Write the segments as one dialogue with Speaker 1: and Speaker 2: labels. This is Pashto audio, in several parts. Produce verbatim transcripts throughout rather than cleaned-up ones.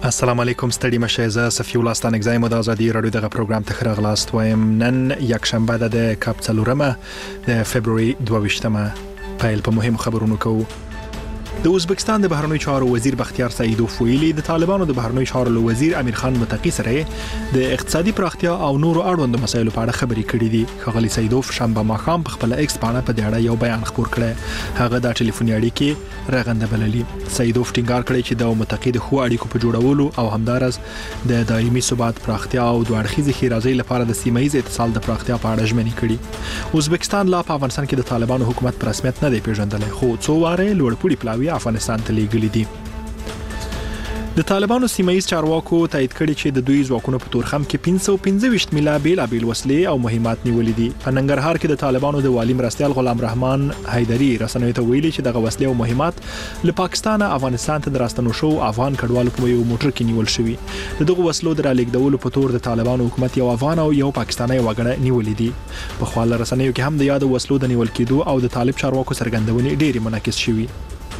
Speaker 1: السلام علیکم ستړي مشه زه صفی الله ستانک زایم د ازادي رادیو دغه پروګرام ته خراغلاست وایم. نن یک شنبه ده د کاپ څلورمه د فبرवरी دوه ویشتمه پیل په مهم خبرونو کوو. د ازبکستان د بهرنیو چارو وزیر بختیار سعیدوف ویلي د طالبانو د بهرنیو چارو وزیر امیر خان متقی سره د اقتصادي پراختیا او نورو اړوندو مسایلو په اړه خبرې کړې دي. ښاغلي سعیدوف شنبه ماښام په خپل ایکس باندې په دې اړه یو بیان خپور کړی. هغه د ټلیفوني اړیکې رغنده بللي. سعیدوف ټینګار کړی چې د متقی د خو اړیکو په جوړولو او همدارس د دایمي ثبات پراختیا او دوه اړخیزې ښېرازۍ لپاره د سیمه ییز اتصال د پراختیا په اړه ژمنې کړي. ازبکستان لا په افغانستان کې د طالبانو حکومت په رسمیت نه دی پیژندلی، خو څو واره لوړپوړي پلاوي افغانستان ته لیږلي دي. د طالبانو سیمه ییز چارواکو تایید کړي چې د دوی ځواکونو په تورخم کې پنځه سوه پنځه ویشت میله بیلابیل وسلې او مهمات نیولې دي. په ننګرهار کې د طالبانو د والي مرستیال غلام رحمان حیدری رسنیو ته ویلي چې دغه وسلې او مهمات له پاکستان افغانستان ته دراستنو شو افغان کډوالو په یو موټر کې نیول شوی. د دغه وسلو د رالیږدولو په تور د طالبانو حکومت یو افغان او یو پاکستاني وګړی نیولې دي. په خپل رسنیو کې هم د یاد وسلو د نیول کېدو او د طالب چارواکو څرګندونې ډېری منعکس شوي.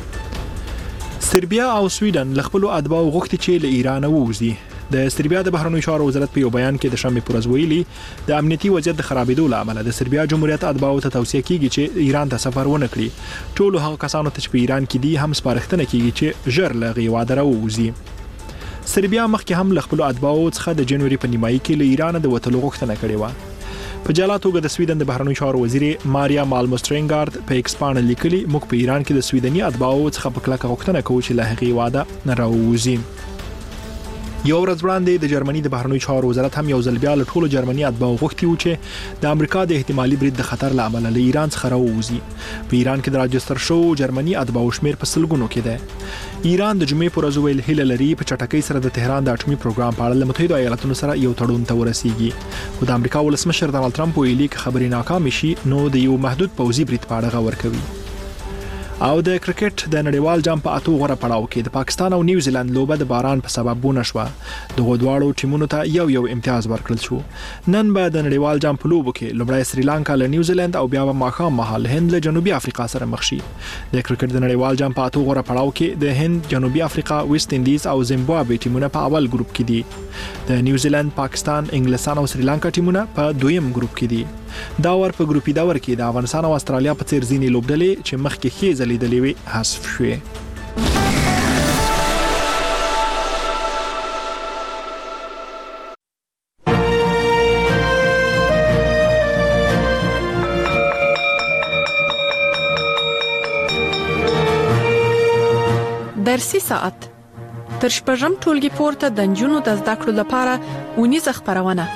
Speaker 1: سربیا او سویډن له خپل اتباع غوښتي چې له ایران ووځي. د سربیا د بهرنیو چارو وزارت په یو بیان کې د شنبه پر ورځ ویلي د امنیتي وضعیت د خرابېدو له امله د سربیا جمهوریت اتباع ته توصیه کیږي چې ایران ته سفر ونه کړي. ټول هغه کسانو ته چې په ایران کې دي هم سپارښتنه کیږي چې ژر له غیواده راووځي. سربیا مخکې هم له خپل اتباع څخه د جنوري په نیمایي کې له ایران د وتلو غوښتنه کړې و. په جلا توګه د سویډن د بهرنیو چارو وزیر ماریا مالمسترینګارد په ایکس باندې لیکلي موږ په ایران کې د سویډني اتباعو څخه په کلکه غوښتنه کوو چې له هغې واده نه راووځي. یو ورځ وړاندې د جرمني د بهرنیو چارو وزارت هم یو ځل بیا له ټولو جرمني اتباعو غوښتي و چې د امریکا د احتمالي برید د خطر له امله له ایران څخه راووځي. په ایران کې د راجستر شو جرمني اتباعو شمیر په سلګونو کې ده. ایران د جمعې پر ورځ ویل هیله لري په چټکۍ سره د تهران د اټومي پروګرام په اړه له متحده ایالاتونو سره یو تړون ته ورسیږي. خو د امریکا ولسمشر ډانلډ ټرمپ ویلي چې خبرې ناکام شي نو د یو محدود پوځي برید په اړه غور کوي. او د کرکټ د نړیوال جام په اتو غوړه پړاو کې د پاکستان او نیوزیلند لوبه د باران په سبب بونه شوه. دغه دواړو ټیمونو ته یو یو امتیاز ورکړل شو. نن به د نړیوال جام په لوبو کې لومړی سریلانکا له نیوزیلند او بیا به ماښام مهال هند له جنوبي افریقا سره مخ شي. د کرکټ د نړیوال جام په اتو غوړه پړاو کې د هند، جنوبي افریقا، ویسټ انډیز او زیمبابوې ټیمونه په اول ګروپ کې دي. د نیوزیلند، پاکستان، انګلستان او سریلانکا ټیمونه په دویم ګروپ کې دي. دا ور په ګروپي دور کې د افغانستان او استرالیا په څیر ځینې لوبډلې چې مخکې ښې ځلېدلې وي حذف شوې.
Speaker 2: درسي ساعت تر شپږم ټولګي پورته د نجونو د زده کړو لپاره ونیزه خبرونه.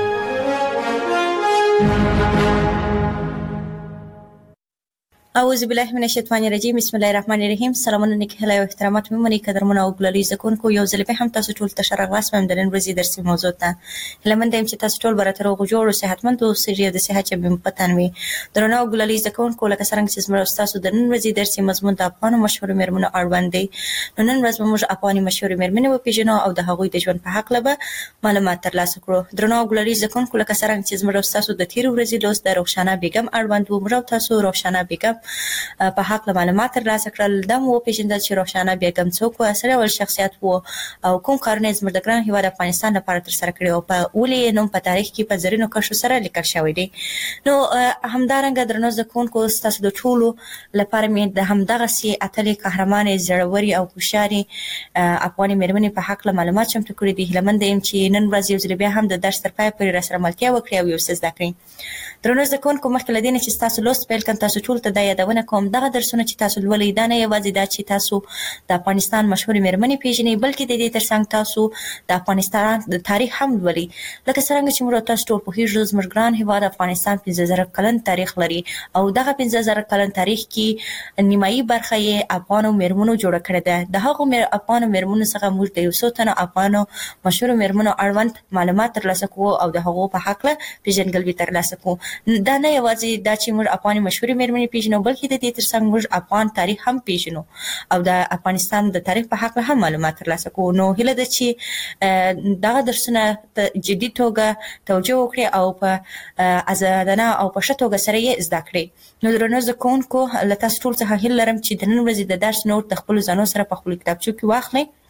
Speaker 3: اعوذ بالله من الشیطان الرجیم. بسم الله الرحمن الرحیم. سلامونه نیک هیله او احترامات مې منی قدرمنه او ګلالي زکونکو یو ځل به هم تاسو ټول ته شرغلاس مې د نن ورځې درسي موضوع ته لمن دیم چې تاسو ټول برته روغ جوړ او صحتمند او سریه د صحت چې بم پتن وي. درنه او ګلالي زکونکو لکه څنګه چې زموږ تاسو د نن ورځې درسي مضمون د افغان مشهور میرمنو اړوند دی. نو نن ورځ موږ افغاني مشهور میرمنې و پیژنو او د هغوی د ژوند په حق لبه معلومات ترلاسه کړو. درنه او ګلالي زکونکو لکه څنګه چې زموږ تاسو د تیر ورځې لوست د روښانه بیگم اړوند و موږ تاسو روښانه بیگم په حق معلومات ترلاسه کړل. د مو پیژندل چې روښانه بیگم څوک و، سره ول شخصیت وو او کوم کارونه زموږ د ګران هیواد افغانستان لپاره تر سره کړی او په ولې نوم په تاریخ کې په زرینو کرښو سره لیکل شوی دی. نو همدارنګه درنو زکونکو تاسو د ټولو لپاره مې د همدغه سي اتلې قهرمانې زړوري او هوښیاري افغاني میرمنې په حق معلومات چمتو کړي دي. هیله مند یم چې نن ورځ یو ځل بیا هم د درس تر پای پورې راسره ملتیا وکړي او یو څه زده کړئ. درنو زکونکو مخکې له دې نه چې تاسو لوست پیل کړئ تاسو ټول ته دا یادونه کوم دغه درسونه چې تاسو ولې دا نه یوازې دا چې تاسو د افغانستان مشهور میرمنې پیژنئ بلکې د دې ترڅنګ تاسو د افغانستان د تاریخ هم ولولئ. لکه څنګه چې موږ تاسو ټول پوهیږو زموږ ګران هیواد افغانستان پنځه زره کلن تاریخ لري او دغه پنځه زره کلن تاریخ کې نیمایي برخه یې افغانو میرمنو جوړ کړې ده. د هغو میر افغانو میرمنو څخه موږ د یو څو تنو افغانو مشهور میرمنو اړوند معلومات ترلاسه کوو او د هغو په حق پیژندګلوي ترلاسه کوو. دا نه یوازې دا چې موږ افغاني مشهور میرمنې پیژنو بلکې د دې ترڅنګ موږ افغان تاریخ هم پیژنو او د افغانستان د تاریخ په حق هم معلومات ترلاسه کوو. نو هیله ده چې دغه درسونه په جدي توګه توجه وکړي او په ازادانه او په ښه توګه سره یې زده کړي. نو درنو زده کوونکو له تاسو ټول څخه هیله لرم چې د نن ورځې د درس نوټ د خپلو ځانو سره په خپلو کتابچو کې واخلئ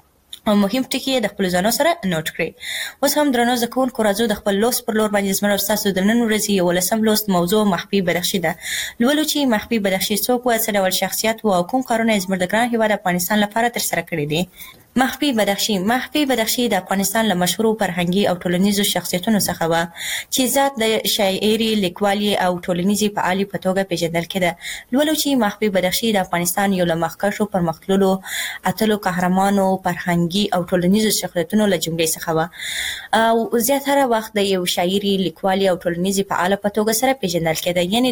Speaker 3: مهم ټکي د خپل ځانو سره نوٹ کړئ. اوس هم درنو زده کوونکو راځو د خپل لوست پر لور باندې زموږ ستاسو د نن ورځې یولسم لوست موضوع مخفي بدخشي ده. لولو چې مخفي بدخشي څوک و، څه ډول شخصیت و او کوم کارونه یې زموږ د ګران هېواد افغانستان لپاره ترسره کړي دي. مخفي بدخشي مخفي بدخشي د افغانستان له مشهورو فرهنګي او ټولنیزو شخصیتونو څخه و چې ذات د شاعري، لیکوالي او ټولنیزي فعالي په توګه پیژندل کېده. لولو چې مخفي بدخشي د افغانستان یو له مخکښو پرمختللو اتلو قهرمانو فرهنګي او ټولنیزو شخصیتونو له جملې څخه و او زیاتره وخت د یو شاعري، لیکوالي او ټولنیزي فعاله په توګه سره پیژندل کېده. یعنی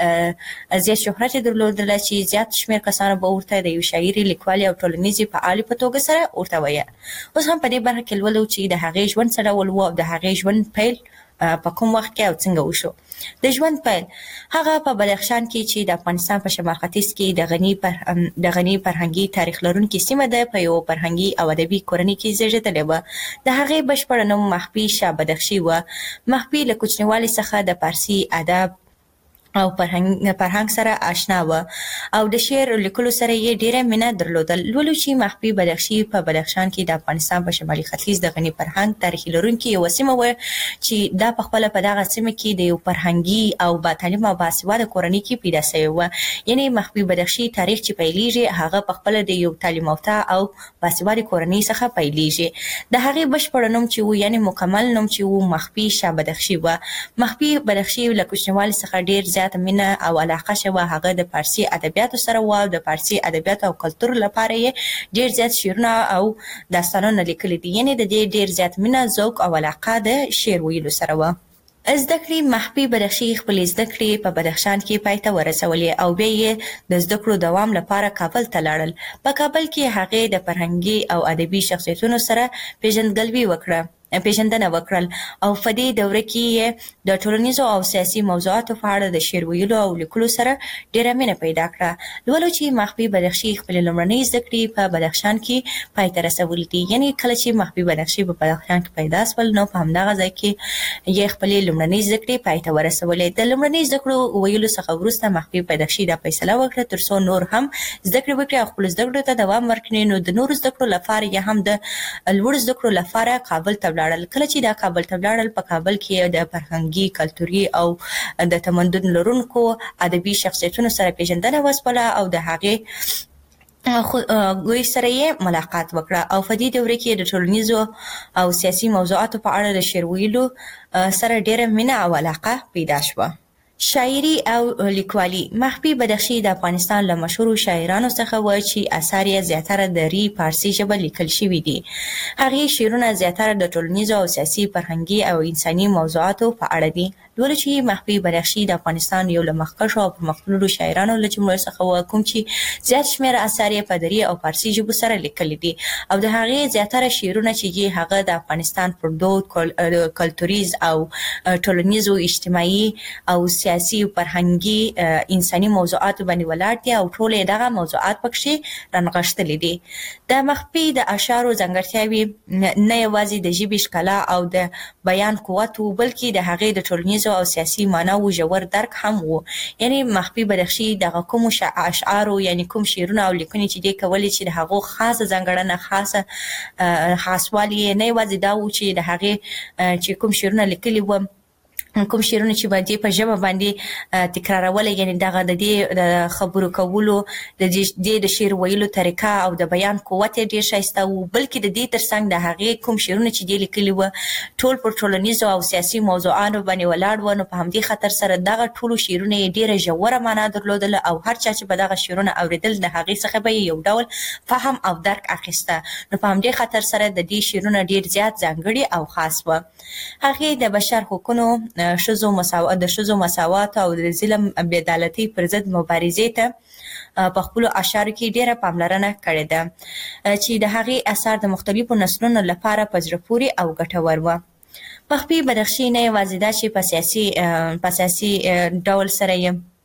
Speaker 3: دومره زیات شهرت یې درلودله چې زیات شمېر کسانو به ورته د یو شاعري، لیکوالي او ټولنیزي فعالي په توګه سره ورته وایه. اوس هم په دې برخه کې لولو چې د هغې ژوند څه ډول و او د هغې ژوند پیل په کوم وخت کې او څنګه وشو. د ژوند پیل هغه په بدخشان کې چې د افغانستان په شمال ختیځ کې د غني پر د غني فرهنګي تاریخ لرونکي سیمه ده په یو فرهنګي او ادبي کورنۍ کې زیږېدلې وه. د هغې بشپړ نوم مخفي شاه بدخشي وه. مخفي له کوچنیوالي څخه د فارسي ادب او فرهنګ فرهنګ سره آشنا و او د شعر لیکلو سره یې ډیره مینه درلودل. لولو چې مخفي بدخشي په بدخشان کې د افغانستان په شمالي ختیځ د غني فرهنګ تاریخي لرونکي یوه سیمه وه چې دا په خپله په دغه سیمه کې د یو فرهنګي او با تعلیمه او باسواده کورنۍ کې پیدا شوې وه. یعنې مخفي بدخشي تاریخ چې پیلېږي هغه په خپله د یو تعلیم یافته او باسواده کورنۍ څخه پیلېږي. د هغې بشپړ نوم چې و، یعنې مکمل نوم چې و، مخفي شاه بدخشي وه. مخفي بدخشي له کوچنیوالي څخه ډېر زیاته مینه او علاقه شوه. هغه د فارسي ادبیاتو سره و او د فارسي ادبیاتو او کلتور لپاره یې ډېر زیات شعرونه او داستانونه لیکلي دي. یعنې د دې ډېر زیات مینه، ذوق او علاقه د شعر ویلو سره وه. زده کړې مخفي بدخشي خپلې زده کړې په بدخشان کې پای ته ورسولې او بیا یې د زده کړو دوام لپاره کابل ته لاړل. په کابل کې هغې د فرهنګي او ادبي شخصیتونو سره پیژندګلوي وکړه پیژندنه وکړل او په دې دوره کې یې د ټولنیزو او سیاسي موضوعاتو په اړه د شعر ویلو او لیکلو سره ډېره مینه پیدا کړه. لولو چې مخفي بدخشي خپلې لومړنۍ زده کړې په بدخشان کې پای ته رسولې دي. یعنې کله چې مخفي بدخشي په بدخشان کې پیدا شول نو په همدغه ځای کې یې خپلې لومړنۍ زده کړې پای ته ورسولې. د لومړنۍ زده کړو ویلو څخه وروسته مخفي بدخشي دا فیصله وکړه تر څو نور هم زده کړې وکړي او خپلو زده کړو ته دوام ورکړي. نو د نورو زده کړو لپاره یا هم د لوړو زده کړو لپاره کابل ته ولاړل. کله چې دا کابل ته ولاړل په کابل کې د فرهنګي، کلتوري او د تمدن لرونکو ادبي شخصیتونو سره پیژندنه وسوله او د هغې ګوی سره یې ملاقات وکړه او په دې دوره کې د ټولنیزو او سیاسي موضوعاتو په اړه د شعر ویلو سره ډېره مینه او علاقه پیدا شوه. شاعري او لیکوالي مخفي بدخشي د افغانستان له مشهورو شاعرانو څخه و چې اثار یې زیاتره د ری فارسي ژبه لیکل شوي دي. هغې شعرونه زیاتره د ټولنیزو او سیاسي، فرهنګي او انساني موضوعاتو په اړه دي. لولو چې مخفي بدخشي د افغانستان یو له مخکښو او پرمختللو شاعرانو له جملې څخه و کوم چې زیات شمېر اثار یې په دري او فارسي ژبو سره لیکلي دي او د هغې زیاتره شعرونه چې هغه د افغانستان پر دود، کلتوریز او ټولنیزو، اجتماعي او سیاسي او فرهنګي انساني موضوعاتو باندې ولاړ دي او ټول یې دغه موضوعات پکښې رانغښتلي دي. د مخفي د اشعارو ځانګړتیاوې نه یوازې د ژبې ښکلا او د بیان قوت و بلکې د هغې د ټولنیزو او سیاسي معناو ژور درک هم و. یعنې مخفي بدخشي دغه کومو اشعارو یعنې کوم شعرونه او لیکنې چې دې کولې چې د هغو خاصه ځانګړنه، خاصه خاصوالی یې نه یوازې دا و چې د هغې چې کوم شعرونه لیکلي وه کوم شعرونه چې باندې په ژبه باندې تکرارول، یعنی دغه د دې د خبرو کولو د دې د شعر ویلو طریقه او د بیان قوت یې ډېر ښایسته و، بلکې د دې ترڅنګ د هغې کوم شعرونه چې دې لیکلي وه ټول پر ټولنیزو او سیاسي موضوعاتو باندې ولاړ وه. نو په همدې خاطر سره دغه ټولو شعرونه یې ډېره ژوره معنا درلودله او هر چا چې به دغه شعرونه اورېدل د هغې څخه به یې یو ډول فهم او درک اخیسته. نو په همدې خاطر سره د دې شعرونه ډېر زیات ځانګړي او خاص وه. هغې د بشر حقونو، ښځو مساوات د ښځو مساوات او د ظلم بېعدالتۍ پر ضد مبارزې ته په خپلو اشعارو کې ډېره پاملرنه کړې ده چې د هغې اثار د مختلفو نسلونو لپاره په زړه پورې او ګټور وه. مخفي بدخشي نه یوازې دا چې په سیاسي په سیاسي ډول سره یې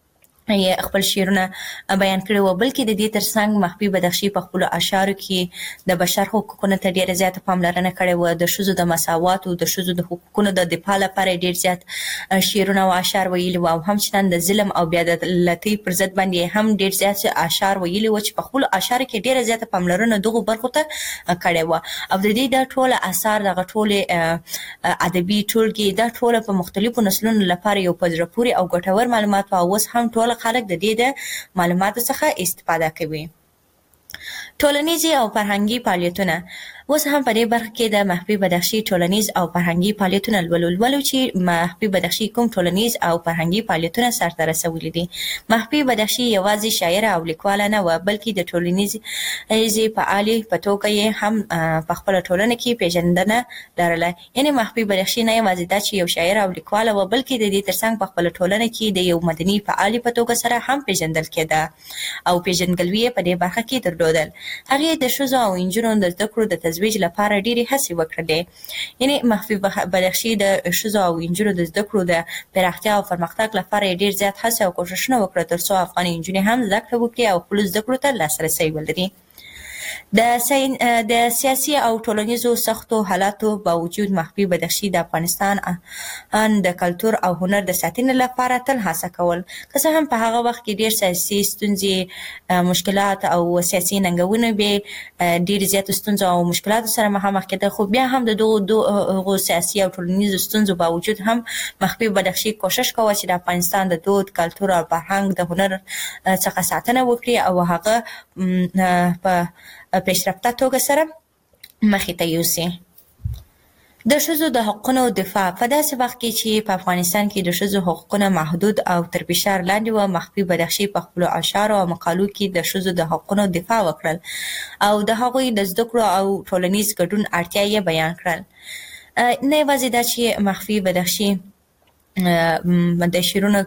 Speaker 3: یې خپل شعرونه بیان کړي وو، بلکې د دې ترڅنګ محبوب بدخشي په خپلو اشعارو کې د بشر حقوقو ته ډېره زیاته پاملرنه کړې وه. د ښځو د مساواتو، د ښځو د حقوقو د دفاع لپاره ډېر زیات شعرونه او اشعار ویلي وو، او همچنان د ظلم او بېعدالتۍ پر ضد باندې هم ډېر زیات اشعار ویلي وو چې په خپلو اشعارو کې ډېره زیاته پاملرنه دغو برخو ته کړې وه. او د دې دا ټوله اثار، دغه ټولې ادبي ټولګې، دا ټوله په مختلفو نسلونو لپاره یو په زړه پورې او ګټور معلومات وو، او اوس هم ټول خلک د دې د معلوماتو څخه استفاده کوي. ټولنیزي او فرهنګي فعالیتونه. اوس هم په دې برخه کې د محبوب بدخشي ټولنیز او فرهنګي فعالیتونه لولو لولو چې محبوب بدخشي کوم ټولنیز او فرهنګي فعالیتونه سرته رسولي دي. محبوب بدخشي یوازې شاعره او لیکواله نه وه، بلکې د ټولنیزې فعالې په توګه یې هم په خپله ټولنه کې پیژندنه لرله. یعنې محبوب بدخشي نه یوازې دا چې یو شاعره او لیکواله وه، بلکې د دې ترڅنګ په خپله ټولنه کې د یو مدني فعالې په توګه سره هم پیژندل کېده او پیژندګلوي یې په دې برخه کې درلودل. هغې د ښځو او نجونو د زده کړو د تزویج لپاره ډېرې هڅې وکړلې. یعنې محبوب بدخشي د ښځو او نجونو د زده کړو د پراختیا او پرمختګ لپاره یې ډېر زیات هڅې او کوښښونه وکړل تر څو افغاني نجونې هم زده کړه وکړي او خپلو زده کړو ته لاسرسی ولري. د د سیاسي او ټولنیزو سختو حالاتو باوجود محبوب بدخشي د افغانستان د کلتور او هنر د ساتنې لپاره تل هڅه کول. که څه هم په هغه وخت کې ډېر سیاسي ستونزې، مشکلات او سیاسي ننګونې به ډېرې زیاتو ستونزو او مشکلاتو سره مخامخ کېدل، خو بیا هم د دغو سیاسي او ټولنیزو ستونزو باوجود هم محبوب بدخشي کوښښ کوه چې د افغانستان د دود، کلتور او فرهنګ د هنر څخه ساتنه وکړي او هغه په پیشرفته توګه سره مخې ته یوسي. د ښځو د حقونو دفاع. په داسې وخت کې چې په افغانستان کې د ښځو حقونه محدود او تر فشار لاندې وو، محبوب بدخشي په خپلو اشعارو او مقالو کې د ښځو د حقونو دفاع وکړل او د هغوی د زده کړو او ټولنیز ګډون اړتیا یې بیان کړل. نه یوازې دا چې محبوب بدخشي د شعرونو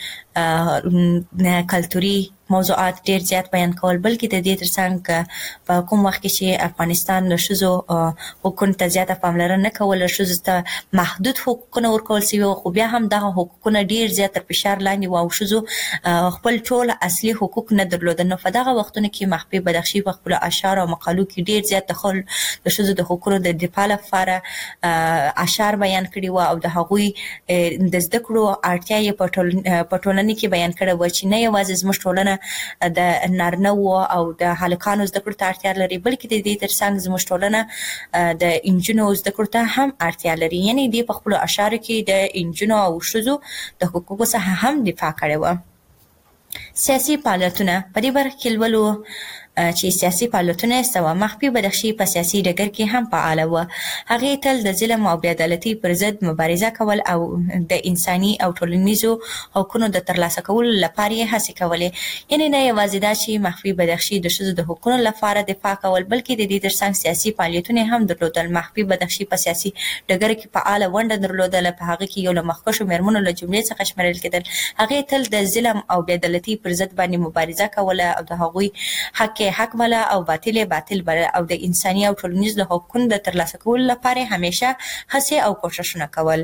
Speaker 3: کې کلتوري موضوعات ډېر زیات بیان کول، بلکې د دې ترڅنګ په کوم وخت کې چې افغانستان د ښځو حقوقو ته زیاته پاملرنه نه کوله، ښځو ته محدود حقوقونه ورکول سوي وو، خو بیا هم دغه حقوقونه ډېر زیات تر فشار لاندې وو او ښځو خپل ټول اصلي حقوق نه درلودل. نو په دغه وختونو کې محبوب بدخشي په خپلو اشعارو او مقالو کې ډېر زیات د ښځو د حقوقو د دفاع لپاره اشعار بیان کړي وو او د هغوی د زده کړو اړتیا یې په ټولنه کې بیان کړې وه چې نه یوازې زموږ ټولنه د نارینه‌وو او د هلکانو زده کړو ته اړتیا لري، بلکې د دې ترڅنګ زموږ ټولنه د نجونو زده کړو ته هم اړتیا لري. یعنې دوی په خپلو اشعارو کې د نجونو او ښځو د حقوقو څخه هم دفاع کړې وه. سیاسي فعالیتونه. په دې برخه کې لولو چې سیاسي فعالیتونه یې څه وه. محبوب بدخشي په سیاسي ډګر کې هم فعاله وه. هغې تل د ظلم او بېعدالتۍ پر ضد مبارزه کول او د انساني او ټولنیزو حقونو د ترلاسه کولو لپاره یې هڅې کولې. یعنې نه یوازې دا چې محبوب بدخشي د ښځو د حقونو لپاره دفاع کول، بلکې د دې ترڅنګ سیاسي فعالیتونه هم درلودل. محبوب بدخشي په سیاسي ډګر کې فعاله ونډه درلودله. په هغه کې یو له مخکښو مېرمنو له جملې څخه شمیرل کېدل. هغې تل د ظلم او بېعدالتۍ پر ضد باندې مبارزه کوله او د هغوی حق حق بله او باطل باطل بله او د انساني او ټولنیزو حقوقو د ترلاسه کولو لپاره همیشه هڅې او کوښښونه کول.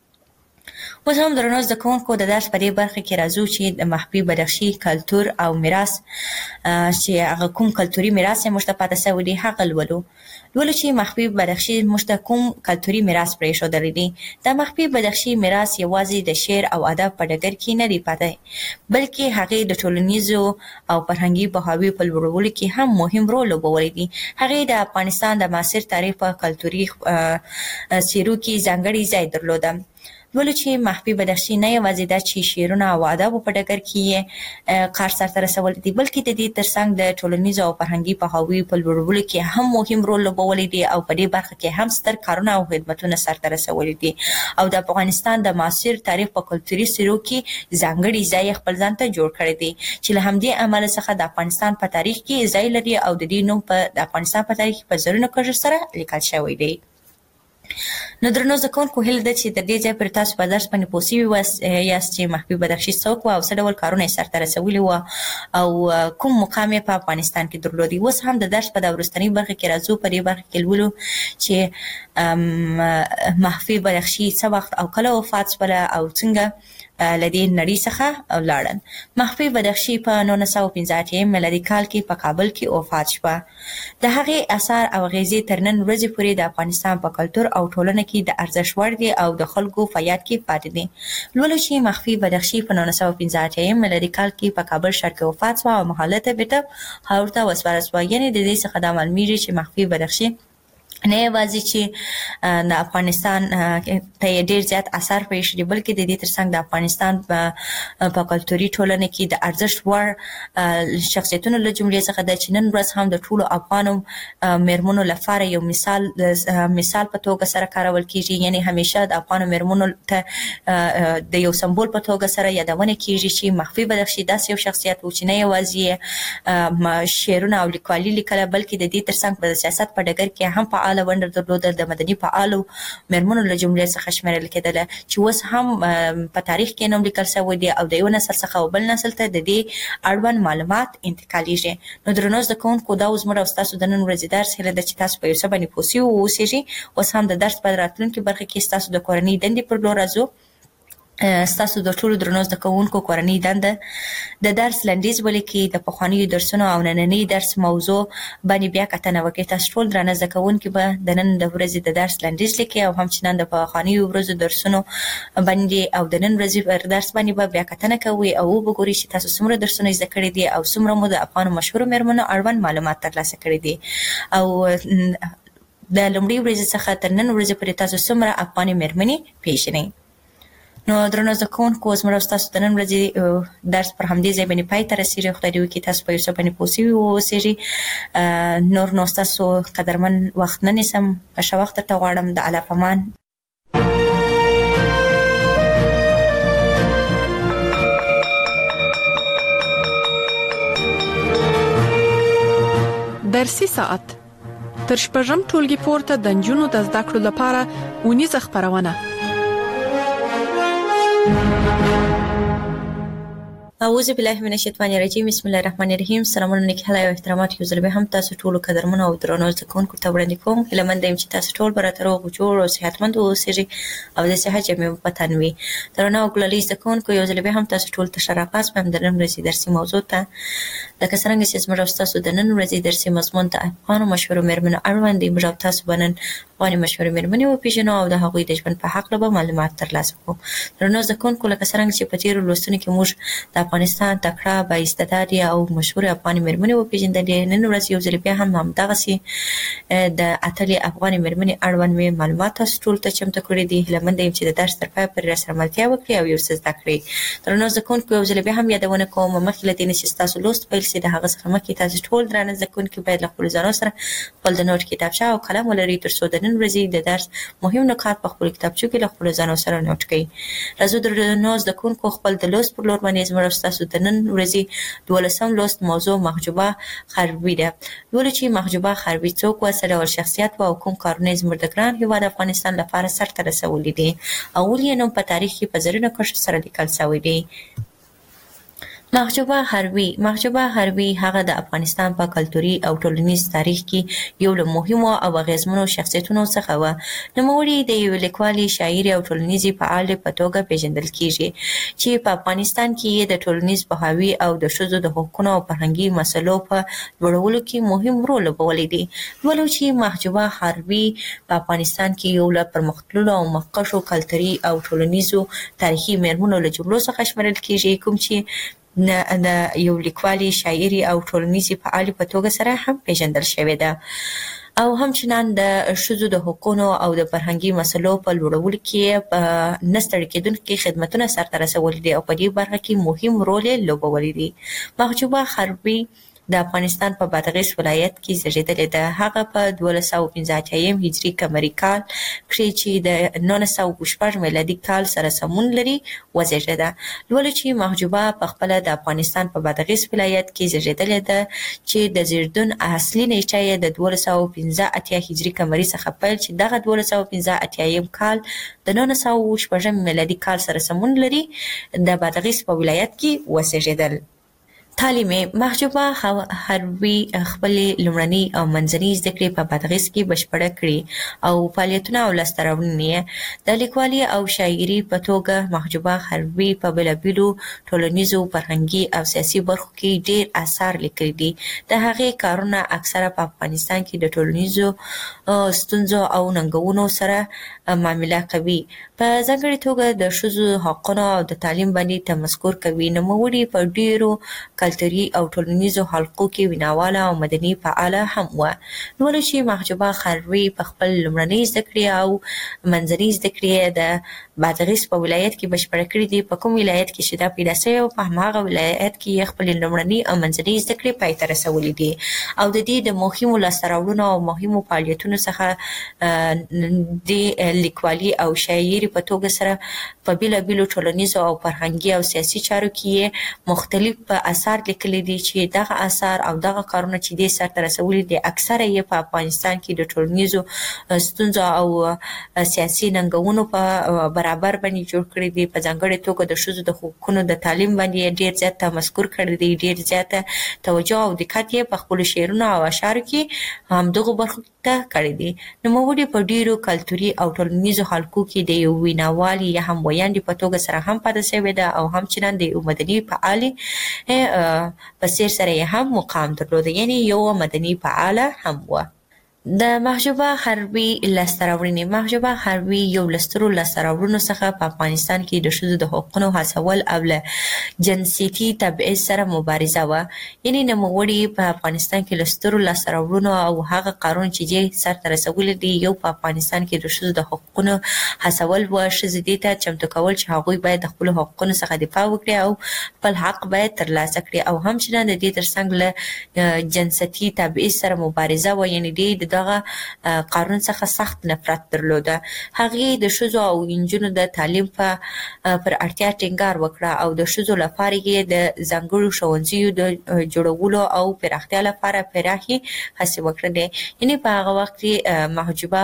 Speaker 3: اوس هم درنو زده کوونکو، د درس په دې برخه کې راځو چې د محبوب بدخشي کلتور او میراث، چې هغه کوم کلتوري میراث یې موږ ته پاته سوی دی هغه لولو. لولو چې محبوب بدخشي موږ ته کوم کلتوري میراث پرېښودلی دی. د محبوب بدخشي میراث یوازې د شعر او ادب په ډګر کې نه دی پاته، بلکې هغې د ټولنیزو او فرهنګي پوهاوي په لوړولو کې هم مهم رول لوبولی دی. هغې د افغانستان د معاصر تاریخ په کلتوري څېرو کې ځانګړی ځای درلوده. لولو چې محبوب بدخشي نه یوازې دا چې شعرونه او ادبو په ډګر کې یې کار سرته رسولی دی، بلکې د دې ترڅنګ د ټولنیزو او فرهنګي پوهاوي په لوړولو کې هم مهم رول لوبولی دی او په دې برخه کې هم ستر کارونه او خدمتونه سرته رسولی دي او د افغانستان د معاصر تاریخ په کلتوري څېرو کې ځانګړی ځای خپل ځان ته جوړ کړی دی، چې له همدې امله څخه د افغانستان په تاریخ کې ځای لري او د دې نوم په د افغانستان په تاریخ په زرینو کرښو سره لیکل شوی دی. نو درنو زده کوونکو، هیله ده چې د دې ځای پر تاسو په درس باندې پوه سوي یاست چې محبوب بدخشي څوک وه او څه ډول کارونه یې سرته رسولي وه او کوم مقام یې په افغانستان کې درلودی. اوس هم د درس په دا وروستنۍ برخه کې راځو. په دې برخه کې لولو چې محبوب بدخشي څه وخت او کله وفات شوله او څنګه لدی نړۍ څخه لاړل. مخفي بدخشي په نولس سوه پنځه اتیا میلادي کال کې په کابل کې وفات شوه. د هغې اثار او اغیزې تر نن ورځې پورې د افغانستان په کلتور او ټولنه کې د ارزښت وړ دي او د خلکو په یاد کې پاتې دي. لولو چې مخفي بدخشي په نولس سوه پنځه اتیا میلادي کال کې په کابل ښار کې وفات شوه او محله ته بیرته خاورو ته وسپارل شوه. یعنې د دې څخه دا معلومیږي چې مخفي بدخشي نه یوازې چې د افغانستان ته ډېر زیات اثر پرېښی دي بلکې د دې ترڅنګ د افغانستان په کلتوري ټولنه کې د ارزښت وړ شخصیتونو له جملې څخه ده چې نن ورځ هم د ټولو افغانو میرمنو لپاره یو مثال مثال په توګه سره کارول کېږي. یعنې همیشه د افغانو میرمنو ته د یو سمبول په توګه سره یادونه کېږي چې مخفي بدخشي داسې یو شخصیت و چې نه یوازې شعرونه او لیکوالي لیکله بلکې د دې ترڅنګ په سیاست په ډګر کې هم په فعاله ونډه درلوده. د مدني فعالو میرمنو له جملې څخه شمیرل کېدله چې اوس هم په تاریخ کې نوم لیکل شوی دی او د یو نسل څخه بل نسل ته د دې اړوند معلومات انتقالیږي. نو درنو زده کوونکو دا زموږ او ستاسو د نن ورځې درس هیله ده چې تاسو په یو څه باندې پوه سوي واوسیږئ. اوس هم د درس په راتلونکي برخه کې ستاسو د کورنۍ دندې پر لور راځو. ستاسو د ټولو درنو زده کوونکو کورنۍ دنده د درس لنډیز ولیکئ، د پخوانیو درسونو او نننۍ درس موضوع باندې بیا کتنه وکړئ. تاسو ټول درانه زده کوونکي به د نن د ورځې د درس لنډیز لیکئ او همچنان د پخوانیو ورځو درسونو باندې او د نن ورځې پر درس باندې به بیا کتنه کوئ او وګورئ چې تاسو څومره درسونه زده کړي دي او څومره مو د افغانو مشهورو میرمنو اړوند معلومات ترلاسه کړي دي او د لومړۍ ورځې څخه تر نن ورځې پورې تاسو څومره افغاني میرمنې پیژنئ. نو درنو زده کوونکو زموږ او ستاسو د نن ورځې درس پر همدې ځای باندې پای ته رسېږي. خدای دې وکړي تاسو په یو څه باندې پوه سوي واوسېږئ. نور نو ستاسو قدرمن وخت نه نیسم، ښه وخت درته غواړم. د الله پامان.
Speaker 2: درسي ساعت تر شپږم ټولګي پورته د نجونو د زده کړو لپاره اونیزه خپرونه.
Speaker 3: اعوذ بالله من الشیطان الرجیم. بسم الله الرحمن الرحیم. سلامونه نیک هیله او احترامات یو ځل به هم تاسو ټولو قدرمنو او درنو زده کوونکو ته وړاندې کوم. هیله مند یم چې تاسو ټول به راته روغ جوړ او صحتمند اوسئ او د صحت جامې په تن وي. درنو او ګلالي زده کوونکو یو ځل به هم تاسو ټول ته ښه راغلاست په د نن ورځې درسي موضوع ته. لکه څرنګه چې زموږ او ستاسو د نن ورځې درسي مضمون د افغانو مشهورو میرمنو اړوند دی. موږ او تاسو به نن افغاني مشهورې میرمنې وپېژنو او د هغوی د ژوند په هکله به معلومات ترلاسه کړو. درنو زده کوونکو لکه څرنګه چې په تېرو لوستونو کې موږ د افغانستان تکړه بااستعداده او مشهورې افغاني میرمنې وپېژندلې، نن ورځ یو ځل بیا هم همدغسې د اتلې افغاني میرمنې اړوند مې معلومات تاسو ټولو ته چمتو کړي دي. هیله مند یم چې د درس تر پایه پورې راسره ملتیا وکړئ او یو څه زده کړئ. درنو زده کوونکو یو ځل بیا هم یادونه کوم مخکې له دې نه چې ستاسو لوست پیل شي د هغه څخه مخکې تاسو ټول درانه زده کوونکي باید له خپلو ځانو سره خپل د نوټ کتابچه او قلم ولرئ تر څو د نن ورځې د درس مهم نکات په خپلو کتابچو کې له خپلو ځانو سره نوټ کړئ. راځو درنو زده کوونکو خپل د لوست پر لور باندې زموږ او ستاسو د نن ورځې دولسم لوست موضوع محجوبه خربي ده. لولو چې محجوبه خربي څوک و، څه ډول شخصیت و او کوم کارونه یې زموږ د ګران هېواد افغانستان لپاره سرته رسولي دي او ولې یې نوم په تاریخ کې په زرینو کرښو سره لیکل شوی دی. محجوبه خربي محجوبه خربي هغه د افغانستان په کلتوري او ټولنیز تاریخ کې یو له مهمو او اغیزمنو شخصیتونو څخه و. نوموړې د یوې لیکوالې، شاعرې او ټولنیزې فعالې په توګه پیژندل کېږي چې په افغانستان کې یې د ټولنیز پوهاوي او د ښځو د حقونو او فرهنګي مسلو په لوړولو کې مهم رول لوبولی دی. لولو چې محجوبه خربي په افغانستان کې یو له پرمختللو او مخکښو کلتوري او ټولنیزو تاریخي میرمنو له جملو څخه شمیرل کېږي، کوم چې د یو لیکوالې، شاعرې او ټولنیزې فعالې په توګه سره هم پیژندل شوې ده او همچنان د ښځو د حقونو او د فرهنګي مسلو په لوړولو کې په نه ستړي کېدونکي خدمتونه سرته رسولي دي او په دې برخه کې مهم رول یې لوبولی دی. محجوبه خربي د افغانستان په بادغیس ولایت کې زیږېدلې ده. هغه په دولس سوه پنځه اتیا هجري قمري کال کښې چې د نولس سوه شپږ میلادي کال سره سمون لري وزیږېده. لولو چې محجوبه پخپله د افغانستان په بادغیس ولایت کې زیږېدلې ده چې د زیږدون اصلي نیټه یې د دولس سوه پنځه اتیا هجري قمري څخه پیل چې دغه دولس سوه پنځه اتیا کال د نولس سوه شپږم میلادي کال سره سمون لري د بادغیس په ولایت کې وزیږېدل. تعلیم محجوبه حروي خپل لومړني او منځني زده کړې په بادغیس کې بشپړه کړې او فعالیتونه او لاسته راوړنې د لیکوالي او شاعري په توګه محجوبه حروي په بېلابېلو ټولنیزو فرهنګي او سیاسي برخو کې ډېر اثار لیکلي دي. د هغې کارونه اکثره په افغانستان کې د ټولنیزو ستونزو او ننګونو سره معامله کوي. په ځانګړې توګه د ښځو حقونو او د تعلیم باندې تمسکر کوي. نوموړې په ډېرو کلتوري او ټولنیزو حلقو کې ویناواله او مدني فعاله هم وه. لولو چې محجوبه حروي په خپل لومړنۍ زده کړې او منځنۍ زده کړې د بادغیس په ولایت کې بشپړه کړې دي. په کوم ولایت کې چې دا پیدا شوې وه په هماغه ولایت کې یې خپلې لومړنۍ او منځنۍ زده کړې پای ته رسولې دي او د دې د مهمو لاسته راوړنو او مهمو فعالیتونو څخه د لیکوالي او شاعري په توګه سره په بېلابېلو ټولنیزو او فرهنګي او سیاسي چارو کې یې مختلف اثار لیکلي دي چې دغه اثار او دغه کارونه چې دې سرته رسولي دي اکثره یې په افغانستان کې د ټولنیزو ستونزو او سیاسي ننګونو په برابر باندې جوړ کړي دي. په ځانګړې توګه د ښځو د حقونو د تعلیم باندې ډېر زیات تمسکر کړی دی. ډېر زیاته توجه او دقت یې په خپلو شعرونو او اشعارو کې همدغو برخو ته کړی دی. نوموړي په ډېرو کلتوري او ټولنیزو حلقو کې د یو ویناوالې یا هم ویاندې په توګه سره هم پاتې شوې ده او همچنان د یو مدني فعالې په څېر سره یې هم مقام درلوده، یعنې یو مدني فعاله هم وه. د محجوبه حروي لاسته راوړنې. محجوبه حروي یو له سترو لاسته راوړنو څخه په افغانستان کې د ښځو د حقونو هڅول او له جنسیتي تبعیض سره مبارزه وه. یعنې نوموړي په افغانستان کې له سترو لاسته راوړنو او هغه کارونه چې دې سرته رسولي دي یو په افغانستان کې د ښځو د حقونو هڅول وه. ښځې دې ته چمتو کول چې هغوی باید د خپلو حقونو څخه دفاع وکړي او خپل حق باید ترلاسه کړي او همچنان د دې ترڅنګ له جنسیتي تبعیض سره مبارزه وه. یعنې دې د دغه قانون څخه سخت نفرت درلوده. هغې د ښځو او نجونو د تعلیم په پر اړتیا ټینګار وکړه او د ښځو لپاره یې د ځانګړو ښوونځیو د جوړولو او پراختیا لپاره پراخې هڅې وکړلې. یعنې په هغه وخت کې محجوبه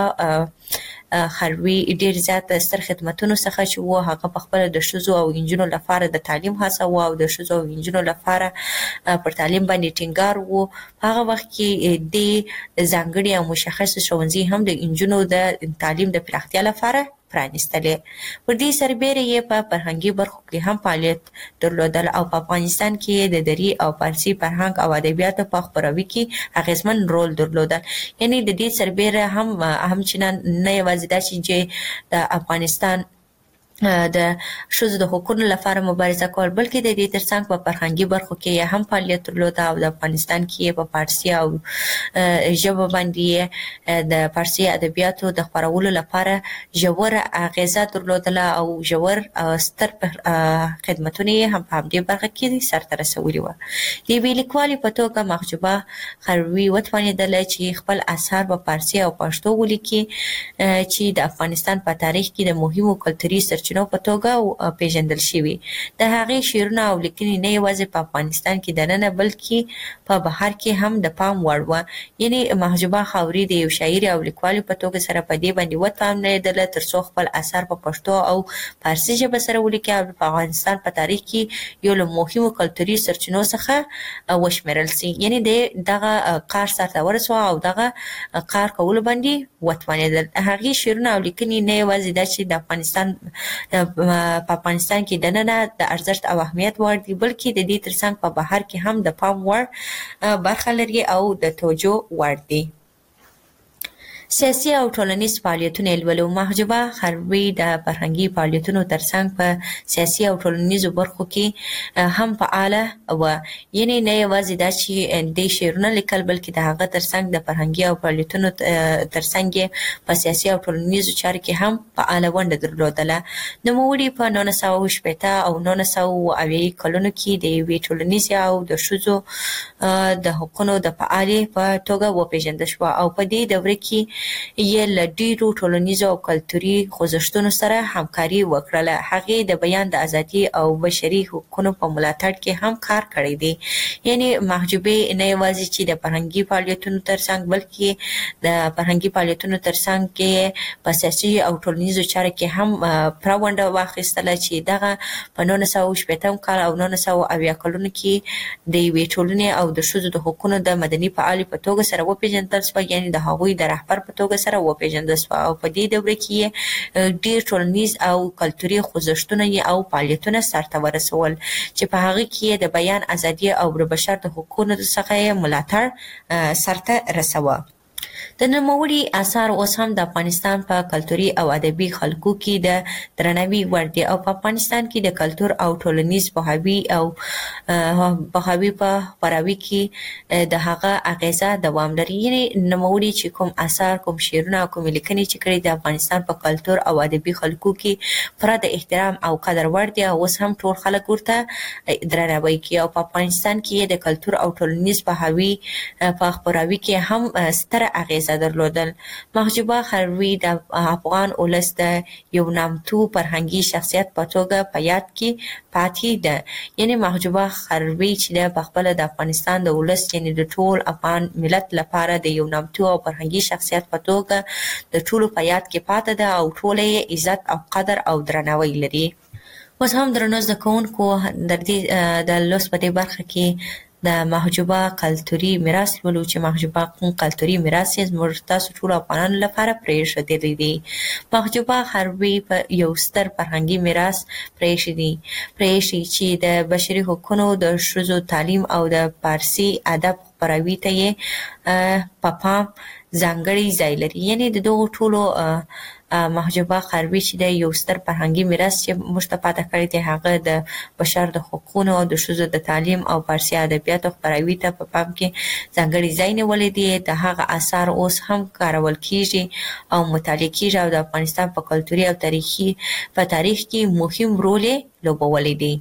Speaker 3: حروي ډېر زیات ستر خدمتونو څخه چې و هغه په خپله د ښځو او نجونو لپاره د تعلیم هڅه وه او د ښځو او نجونو لپاره پر تعلیم باندې ټینګار و. په هغه وخت کې د ځانګړي او مشخص ښوونځي هم د نجونو د تعلیم د پراختیا لپاره پرانیستلې. پر دې سربیره یې په فرهنګي برخو کې هم فعالیت درلودل او په افغانستان کې د دري او فارسي فرهنګ او ادبیاتو په خپروي کې اغیزمن رول درلودل. یعنې د دې سربیره هم همچنان نه یوازې دا چې د افغانستان د ښځو د حقونو لپاره مبارزه کول بلکې د دې ترڅنګ په فرهنګي برخو کې یې هم فعالیت درلوده او د افغانستان کې یې په فارسي او ژبه باندې د فارسي ادبیاتو د خپرولو لپاره ژوره اغیزه درلودله او ژور ستر خدمتونه یې هم په همدې برخه کې سرته رسولي وه. د یوې لیکوالې په توګه محجوبه حروي وتوانېدله چې خپل اثار په فارسي او پښتو ولیکي چې د افغانستان په تاریخ کې د مهمو کلتوري سرچینو په توګه پیژندل شوي. د هغې شعرونه او لیکنې نه یوازې په افغانستان کې دننه بلکې په بهر کې هم د پام وړ وه. یعنې محجوبه حروي د یو شاعر او لیکوالې په توګه سره په دې باندې وتوانېدله تر څو خپل اثار په پښتو او فارسي ژبه سره ولیکي او په افغانستان په تاریخ کې یو له مهمو کلتوري سرچینو څخه وشمېرل سي. یعنې د دغه کار سرته ورسوه او دغه کار کولو باندې وتوانېدل. هغې شعرونه او لیکنې نه یوازې دا چې د افغانستان په افغانستان کې دننه د ارزښت او اهمیت وړ دي بلکې د دې ترڅنګ په بهر کې هم د پام وړ برخه لري او د توجه وړ دي. سیاسي او ټولنیز فعالیتونه یې لولو. محجوبه حروي د فرهنګي فعالیتونو ترڅنګ په سیاسي او ټولنیزو برخو کې هم فعاله وه. یعنې نه یوازې دا چې دې شعرونه لیکل بلکې د هغه ترڅنګ د فرهنګي او فعالیتونو ترڅنګ یې په سیاسي او ټولنیزو چارو کې هم فعاله ونډه درلودله. نوموړي په نولس سوه شپېته او نولس سوه اویا کلونو کې د یوې ټولنیزې او د ښځو د حقونو د فعالې په توګه وپېژندل شوه او په دې دوره کې یې له ډیرو ټولنیزو او کلتوري خوځښتونو سره همکاري وکړله. هغې د بیان د ازادي او بشري حقوقو په ملاتړ کې هم کار کړی دی. یعنی محجوبې نه یوازې چې د فرهنګي فعالیتونو ترڅنګ بلکې د فرهنګي فعالیتونو ترڅنګ کې په سیاسي او ټولنیزو چارو کې هم پوره ونډه واخیستله چې دغه په نولس سوه شپېتم کال او نولس سوه اویا کلونو کې د یوې ټولنې او د ښځو د حقوقو د مدني فعالې په توګه سره وپېژندل شوه، یعنې د هغوی د رهبر په توګه سره وپېژندل شوه. او په دې دوره کې یې ډېر ټولنیز او کلتوري خوځښتونه او فعالیتونه سرته ورسول چې په هغه کې یې د بیان ازادي او د بشر د حقوقو څخه یې ملاتړ سرته رسوه. د نوموړي آثار اوس هم د افغانستان په کلتوري او ادبي خلکو کې د درناوي وړ دي او په افغانستان کې د کلتور او ټولنیز پوهاوي او پوهاوي په خپراوي کې د هغه اغیزه دوام لري. یعنې نوموړي چې کوم آثار، کوم شعرونه او کوم لیکنې چې کړي د افغانستان په کلتور او ادبي خلکو کې پوره د احترام او قدر وړ دي او اوس هم ټول خلک ورته درناوی کوي. او په افغانستان کې د کلتور او ټولنیز پوهاوي په خپراوي کې هم ستره اغیزه درلودل. محجوبه خروي د افغان ولس د یو نامتو فرهنګي شخصیت په توګه په یاد کې پاتې ده. یعنې محجوبه خروي چې د خپل د افغانستان د ولس یعنې د ټول افغان ملت لپاره د یو نامتو او فرهنګي شخصیت په توګه د ټولو په یاد کې پاتې ده او ټول یې عزت او قدر او درناوی لري. اوس هم درنو زده کوونکو د دې د لوست په دې برخه کې د محجوبه کلتوري میراث لولو چې محجوبه کوم کلتوري میراث یې زموږ تاسو ټول افغانانو لپاره پرېښودلی دی. محجوبه خروي په یو ستر فرهنګي میراث پرېښی دی پرېښی چې د بشري حقوقو، د ښځو تعلیم او د فارسي ادب خپراوي ته یې په پام ځانګړی ځای لري. یعنې د دغو ټولو محجوبه خروي چې د یو ستر فرهنګي میراث چې موږ ته پاته کړی دی هغه د بشر د حقوقو، د ښځو د تعلیم او فارسي ادبیاتو خپراوي ته په پام کې ځانګړی ځای نیولی دی. د هغه آثار اوس هم کارول کیږي او مطالعه کیږي او د افغانستان په کلتوري او تاریخي په تاریخ کې مهم رول یې لوبولی دی.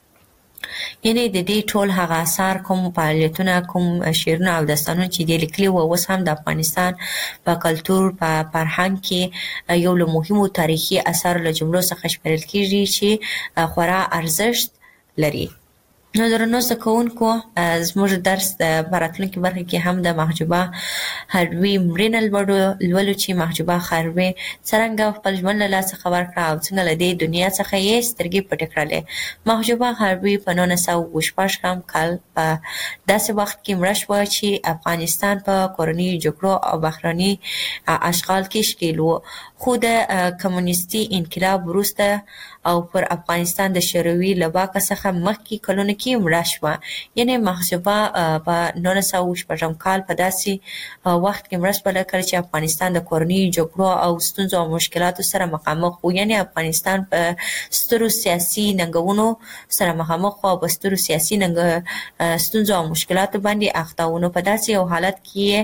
Speaker 3: یعنې د دې ټول هغه آثار، کوم فعالیتونه، کوم شعرونه او داستانونه چې دې لیکلي وو اوس هم د افغانستان په کلتور، په فرهنګ کې یو له مهمو تاریخي آثارو له جملو څخه شمیرل کیږي چې خورا ارزښت لري. نو درنو زده کوونکو زموږ درس په راتلونکي برخه کې هم د محجوبه خروي مړینه لولو چې محجوبه خروي څرنګه خپل ژوند له لاسه ورکړه او څنګه له دې دنیا څخه یې سترګې پټې کړلې. محجوبه خروي په نولس سوه شپږم کال په داسې وخت کې مړه شوه چې افغانستان په کورنیو جګړو او بهرني اشغال کې ښکېل و، خو د کمونیستي انقلاب وروسته او پر افغانستان د شوروي له واکه څخه مخکې کلونو کې مړه شوه. یعنې محجوبه په نولس سوه شپږم کال په داسې وخت کې مړه شوه کله چې افغانستان د کورنیو جګړو او ستونزو او مشکلاتو سره مخامخ و. یعنې افغانستان په سترو سیاسي ننګونو سره مخامخ و او په سترو سیاسي ستونزو او مشکلاتو باندې اخته و. نو په داسې یو حالت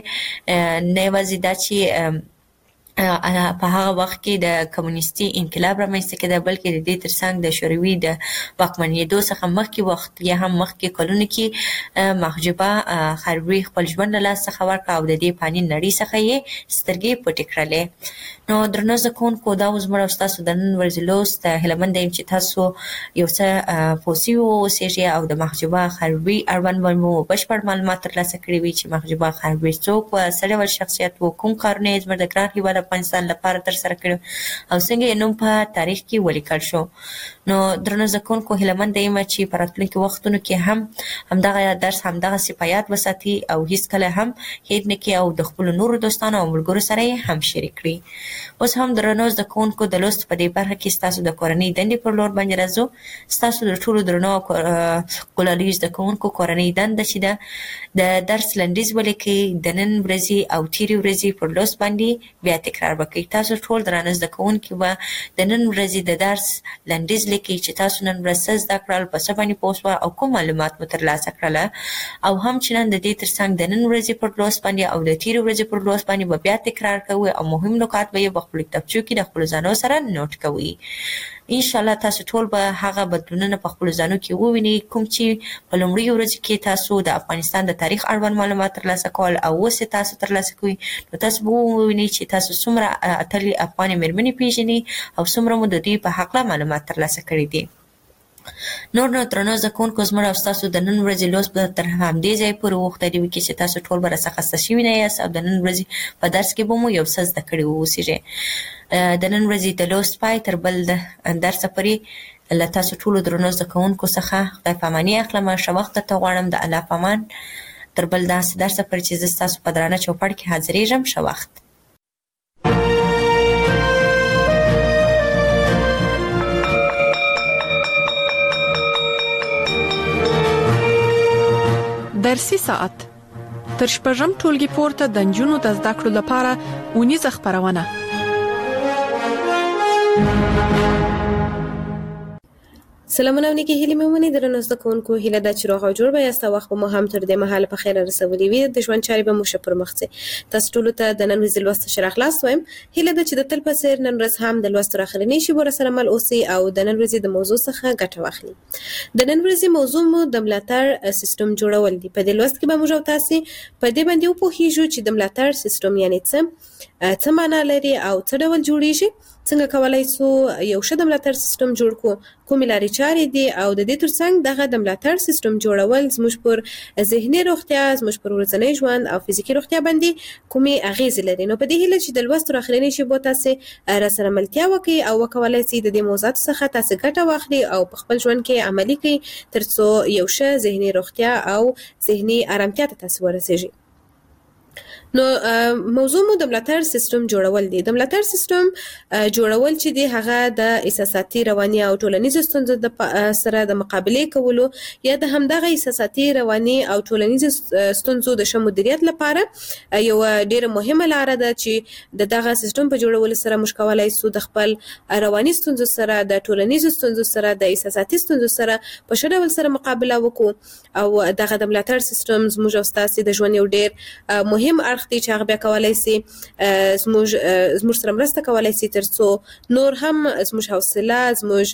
Speaker 3: کې نه یوازې دا چې په هغه وخت کې د کمونیستي انقلاب رامنځته کېده بلکې د دې ترڅنګ د شوروي د واکمنېدو څخه مخکې وخت یا هم مخکې کلونو کې محجوبه خروي خپل ژوند له لاسه څخه ورکړ او د دې فاني نړۍ څخه یې سترګې پټې کړلې. نو درنو زده کوونکو دا اوس زموږ او ستاسو د نن ورځې لوست. هیله منده یم چې تاسو یو څه پوه سوي واوسېږئ او د محجوبه خروي اړوند به مو بشپړ معلومات ترلاسه کړي وي چې محجوبه خروي څوک وه، څه ډول شخصیت و، کوم کارونه یې زموږ د ګران هېواد افغانستان لپاره ترسره کړي او څنګه یې نوم په تاریخ کې ولیکل شو. نو درنو زده کوونکو هیله منده یم چې په راتلونکي وختونو کې هم همدغه درس همدغسې په یاد وساتي او هېڅکله هم هېر نه کړي او د خپلو نورو دوستانو او ملګرو سره یې هم شریک کړي. اوس هم درنو زده کوونکو د لوست په دې برخه کې ستاسو د کورنۍ دندې پر لور باندې راځو. ستاسو د ټولو درنو ګلالیو زده کوونکو کورنۍ دنده چې ده د درس لنډیز ولیکئ، د نن ورځې او تېرې ورځې پر لوست باندې بیا تکرار وکړئ. تاسو ټول درانه زده کوونکي به د نن ورځې د درس لنډیز لیکئ چې تاسو نن ورځ څه زده کړل، په څه باندې پوه شوه او کوم معلومات مو ترلاسه کړله، او هم چې نن د دې ترڅنګ د نن ورځې پر لوست باندې او د تېرې ورځې پر لوست باندې به بیا تکرار کوئ او مهم نکات به یې په خپلو کتابچو کې د خپلو ځانو سره نوټ کوئ. ان شاء الله تاسو ټول به هغه بدلونونه په خپل ځانو کې ووینئ کوم چې په لومړي ورځ کې تاسو د افغانستان د تاریخ اړوند معلومات ترلاسه کول او اوس تاسو ترلاسه کوئ نو تاسو به ووینئ چې تاسو څومره اتلې افغاني مېرمنې پیژنئ او څومره مو د دوی په هکله معلومات ترلاسه کړي دي. نور نو درنو زده کوونکو زموږ او ستاسو د نن ورځې لوست به تر همدې ځایه پورې وغوښتلی وي چې تاسو ټول به راڅخه خسته شوي نه یاست او د نن ورځې په درس کې به مو یو څه زده کړي واوسیږئ. د نن ورځې د لوست پای تر بل درسه پورې له تاسو ټولو درنو زده کوونکو څخه خدای په اماني اخلم. ښه وخت درته غواړم. د الله په امان تر بل داسې درسه پورې چې زه ستاسو په درانه چوپړ کې حاضرېږم. ښه وخت.
Speaker 2: درسي ساعت تر شپږم ټولګي پورته د نجونو د زده کړو لپاره اونیزه خپرونه.
Speaker 4: سلامونه او نیکی هیلې مې ومنئ. درنو زده کوونکو هیله ده چې روغ او جوړ به یاست او وخت به مو هم تر دې مهاله په خیر رسولی وي. د ژوند چارې به مو ښه پر مخ ځي. تاسو ټولو ته د نن ورځې لوست ښه راغلاست وایم. هیله ده چې د تل په څېر نن ورځ هم د لوست تر اخرنۍ شېبو راسره مل اوسئ او د نن ورځې د موضوع څخه ګټه واخلئ. د نن ورځې موضوع مو د ملاتړ سیستم جوړول دي. په دې لوست کې به موږ او تاسې په دې باندې وپوهیږو چې د ملاتړ سیستم یعنې څه څه معنا لري او څه ډول جوړیږي، څنګه کولای سو یو ښه د ملاتړ سیستم جوړ کړو، کومې لارې چارې دي او د دې ترڅنګ دغه د ملاتړ سیستم جوړول زموږ پر ذهني روغتیا، زموږ پر ورځنی ژوند او فزیکي روغتیا باندې کومې اغیزې لري. نو په دې هیله چې د لوست تر اخرنۍ شېبو تاسې راسره ملتیا وکړئ او وکولای سئ د دې موضوعاتو څخه تاسې ګټه واخلئ او په خپل ژوند کې عملي کړئ ترڅو یو ښه ذهني روغتیا او ذهني ارامتیا ته تاسې ورسیږئ. نو موضوع مو د ملاتړ سیستم جوړول دي. د ملاتړ سیستم جوړول چې دی هغه د احساساتي، رواني او ټولنیزو ستونزو سره د مقابلې کولو یا د همدغه احساساتي، رواني او ټولنیزو ستونزو د ښه مدیریت لپاره یو ډیره مهمه لاره ده چې د دغه سیستم په جوړولو سره موږ کولای سو د خپل رواني ستونزو سره، د ټولنیزو ستونزو سره، د احساساتي ستونزو سره په ښه ډول سره مقابله وکړو او دغه د ملاتړ سیستم زموږ او ستاسې د ژوند یو ډیر مهم اړخ دی چې هغه بیا کولای سي زموږ زموږ سره مرسته کولای سي ترڅو نور هم زموږ حوصله،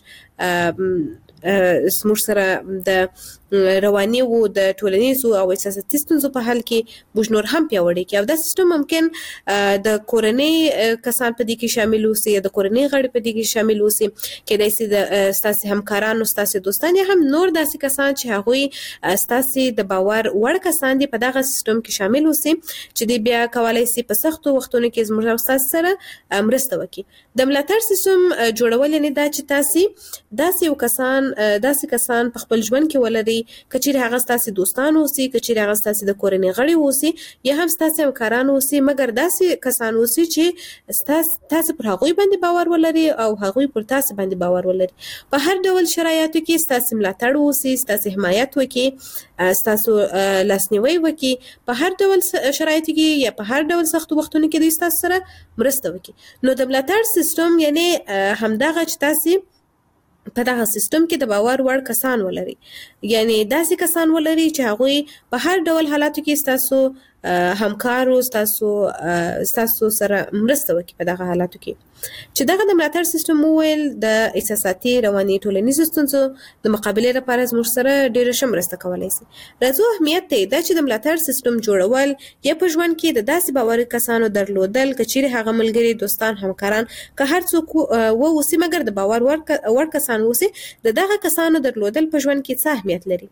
Speaker 4: زموږ زموږ سره د رواني او د ټولنیزو او احساساتي ستونزو په حل کې موږ نور هم پیاوړي کړو. او دا سیستم ممکن د کورنۍ کسان په دې کې شامل اوسي یا د کورنۍ غړي په دې کې شامل اوسي، کېدای سي د ستاسې همکارانو، ستاسې دوستان یا هم نور داسې کسان چې هغوی ستاسې د باور وړ کسان دي په دغه سیستم کې شامل اوسي چې دوی بیا کولای سي په سختو وختونو کې زموږ او ستاسې سره مرسته وکړي. د ملاتړ سیستم جوړول یعنې دا چې تاسې داسې یو کسان داسې کسان په خپل ژوند کې ولرئ، که چیرې هغه ستاسې دوستان اوسي، که چیرې هغه ستاسې د کورنۍ غړي اوسي یا هم ستاسې همکاران اوسي، مګر داسې کسان اوسي چې تاسې پر هغوی باندې باور ولرئ او هغوی پر تاسې باندې باور ولري. په هر ډول شرایطو کې ستاسې ملاتړ اوسي، ستاسې حمایت وکړي، ستاسو لاسنیوی وکړي، په هر ډول شرایطو کې یا په هر ډول سختو وختونو کې دوی ستاسو سره مرسته وکړي. نو د ملاتړ سیستم یعنې همدغه چې تاسې په دغه سیستم کې د باور وړ کسان ولري، یعنی داسې کسان ولري چې هغوی په هر ډول حالاتو کې ستاسو همکارو، ستاسو ستاسو سره مرسته وکړي په دغه حالاتو کې. چې دغه د ملاتړ سیستم وویل د احساساتي، رواني، ټولنیزو ستونزو د مقابلې لپاره زموږ سره ډېره ښه مرسته کولی سي. راځو اهمیت ته دا چې د ملاتړ سیستم جوړول یا په ژوند کې د داسې باوري کسانو درلودل، که چیرې هغه ملګري، دوستان، همکاران که هر څوک واوسي مګر د باور وړ کسان واوسي، د دغه کسانو درلودل په ژوند کې څه اهمیت لري؟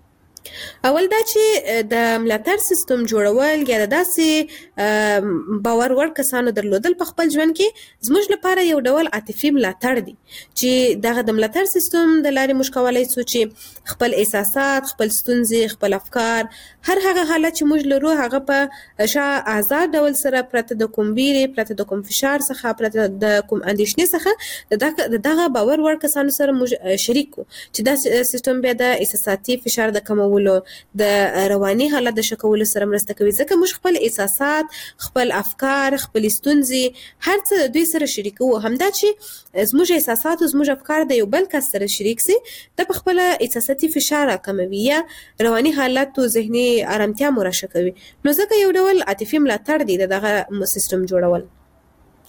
Speaker 4: اول دا چې د ملاتړ سیستم جوړول یا د داسې باور وړ کسانو درلودل په خپل ژوند کې زموږ لپاره یو ډول عاطفي ملاتړ دی چې دغه د ملاتړ سیستم د لارې موږ کولی سو چې خپل احساسات، خپل ستونزې، خپل افکار، هر هغه حالت چې موږ لرو هغه په ښه آزاد ډول سره پرته د کوم ویرې، پرته د کوم فشار څخه، پرته د کوم اندېښنې څخه د دغه باور وړ کسانو سره موږ شریک کړو چې دا سیستم بیا د احساساتي فشار د کمولو، د رواني حالت د ښه کولو سره مرسته کوي، ځکه موږ خپل احساسات، خپل افکار، خپل ستونزې هر څه د دوی سره شریکوو. همدا چې زموږ احساسات او زموږ افکار د یو بل کس سره شریک سي، د په خپله احساساتي فشار راکموي یا رواني حالت او ذهني ارامتیا مو راښه کوي. نو ځکه یو ډول عاطفي ملاتړ دی د دغه سیستم جوړول.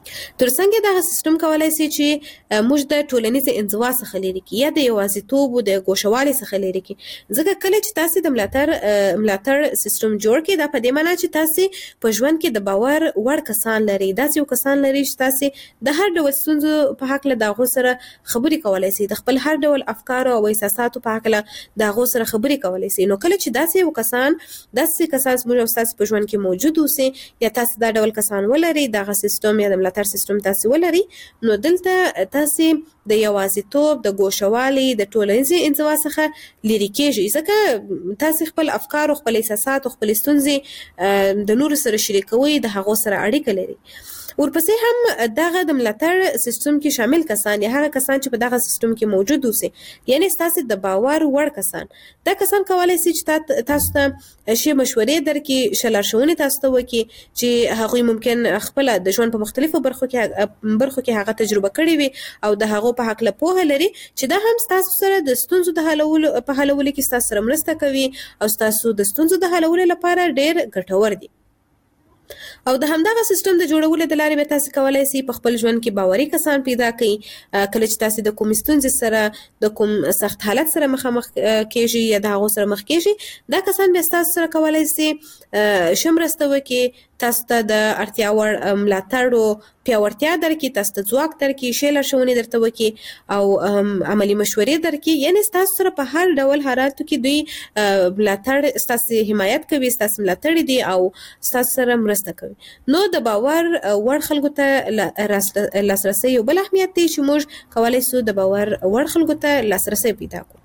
Speaker 4: ترڅنګ دغه سیستم کولای شي چې موږ د ټولنیز انزوا څخه لري کی یا د یوازیتوب او د ګوښوالي څخه لري کی ځکه کله چې تاسو د ملاتړ ملاتړ سیستم جوړ کړئ دا په دې معنی چې تاسو په ژوند کې د باور وړ کسان لري دا یو کسان لري چې تاسو د هر ډول ستونزو په حق له دغه سره خبرې کولای شئ د خپل هر ډول افکار او احساساتو په حق له دغه سره خبرې کولای شئ نو کله چې داسې یو کسان داسې کسان موږ تاسو په ژوند کې موجود اوسئ یا تاسو دا ډول کسان ولري دغه سیستم یا د ملاتړ سیستم تاسو ولري نو دلته تاسو د یوازیتوب د ګوښوالي د ټولنیز انزوا څخه لري کېږئ ځکه تاسو خپل افکار او خپل احساسات او خپل ستونزې د نورو سره شریکوي د هغو سره اړیکه لري ورپسې هم دغه د ملاتړ سیستم کې شامل کسان یا هغه کسان چې په دغه سیستم کې موجود اوسي یعنی تاسو د باور وړ کسان دا کسان کولای شي چې تاسو ته شی مشورې درکې شلارښوونې تاسو ته وکړي چې هغوی ممکن خپل د ژوند په مختلفو برخو کې برخو کې هغه تجربه کړې وي او د هغو په حق له پوهه لري چې دا هم تاسو سره د ستونزو د حلولو په حلولو کې تاسو سره مرسته کوي او تاسو د ستونزو د حلولو لپاره ډېر ګټور دي او د همدغه سیستم د جوړولو د لارې به تاسو کولای شئ په خپل ژوند کې باوري کسان پیدا کړئ کله چې تاسو د کوم ستونزې سره د کوم سخت حالت سره مخامخ کېږئ یا د هغو سره مخ کېږئ دا کسان به تاسو سره کولای شي ښه مرسته وکړي تاسو ته د اړتیا وړ ملاتړ او پیاوړتیا درکړي تاسو ته ځواک درکړي ښې لارښوونې درته وکړي او عملي مشورې درکړي یعنی تاسو سره په هر ډول حالاتو کې دوی ملاتړ تاسو حمایت کوي تاسو ملاتړ دي او تاسو سره مرسته کوي نو د باور وړ خلکو ته لاسرسي یو بل اهمیت دی چې موږ کولای شو د باور وړ خلکو ته لاسرسي پیدا کړو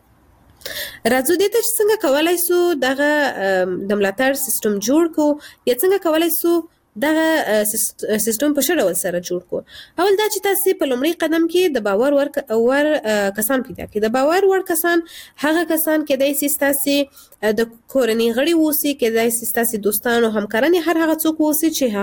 Speaker 4: راځو دې ته چې څنګه کولای شو دغه د ملاتړ سیستم جوړ کو یا څنګه کولای شو دغه سیستم په ښه ډول سره جوړ کو اول دا چې تاسو په لومړي قدم کې د باور ور کسان پیدا کړئ د باور ور کسان هغه کسان کېدای شي تاسو د کورنۍ غړي اوسي کېدای شي تاسو دوستان او همکاران هر هغه څوک اوسي چې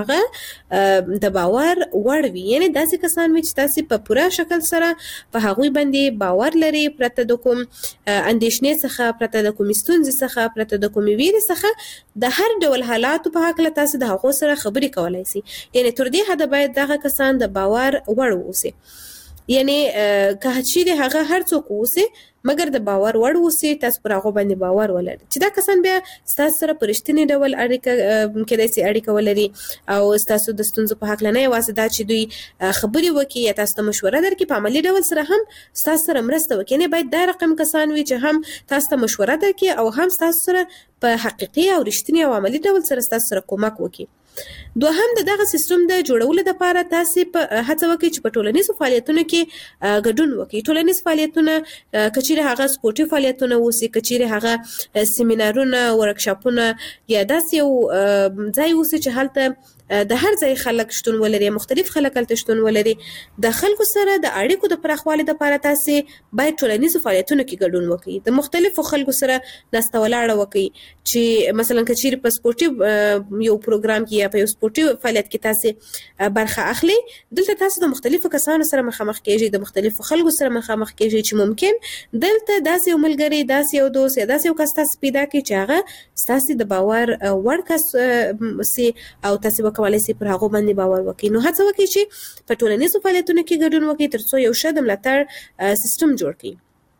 Speaker 4: هغه د باور وړ وي یعنی داسې کسان وي چې تاسو په پوره شکل سره په هغوی باندې باور لري پرته د کوم اندېښنې څخه پرته د کوم ستونزې څخه پرته د کوم ویرې څخه د هر ډول حالاتو په حق له تاسو د هغو سره خبرې کولای شي یعنی تر دې حده باید دغه کسان د باور وړ اوسي یعنی که چیرې هغه هر څوک اوسي مګر د باور وړ اوسي تاسو پر هغه باندې باور ولرئ چې دا کسان بیا تاسو سره په رښتیني ډول اړیکه کېدای شي اړیکه ولري او تاسو د ستونزو په حق نه یوازې دا چې دوی خبرې وکړي یا تاسو ته مشوره درکړي په عملي ډول سره هم تاسو سره مرسته وکړي یعنی باید دا رقم کسان وي چې هم تاسو ته مشوره درکړي او هم تاسو سره په حقیقي او رښتیني او عملي ډول سره تاسو سره کومک وکړي دوهم د دغه سیستم د جوړولو لپاره تاسو په هڅه وکړئ چې په ټولنیزو فعالیتونو کې ګډون وکړئ ټولنیز فعالیتونه کچېرې هغه سپورټي فعالیتونه اوسي کچېرې هغه سیمینارونه ورکشاپونه یا داسې یو ځای اوسي چې هلته د هر ځای خلک شتون ولري مختلف خلک هلته شتون ولري د خلکو سره د اړیکو د پراخوالي لپاره تاسو باید ټولنیزو فعالیتونو کې ګډون وکړئ د مختلفو خلکو سره ناسته ولاړه وکړئ چې مثلا کچېرې په سپورټي یو پروګرام کې یا په یو سپورټي فعالیت کې تاسو برخه اخلي دلته تاسو د مختلفو کسانو سره مخامخ کېږئ د مختلفو خلکو سره مخامخ کېږئ چې ممکن دلته داسې یو ملګری داسې یو دوست یا داسې یو کس تاسو پیدا کړئ چې هغه ستاسو د باور وړ کس سي او تاسو کولای شئ پر هغه باندې باور وکړئ نو هڅه وکړئ چې په ټولنیزو فعالیتونو کې ګډون وکړئ ترڅو یو ښه د ملاتړ سیستم جوړ کړئ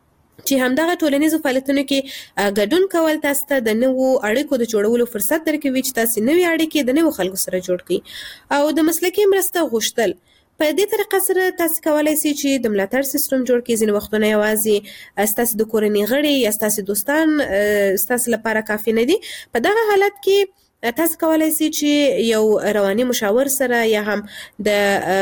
Speaker 4: چې همدغه ټولنیزو فعالیتونو کې ګډون کول تاسو ته د نوو اړیکو د جوړولو فرصت درکوي چې تاسو نوې اړیکې د نوو خلکو سره جوړ کړئ او د مسلکي مرسته غوښتل په دې طریقه سره تاسو کولای شئ چې د ملاتړ سیستم جوړ کړئ ځینې وختونه یوازې ستاسو د کورنۍ غړي یا ستاسو دوستان ستاسو لپاره کافي نه دي په دغه حالت کې تاسو کولای شئ چې یو رواني مشاور سره یا هم د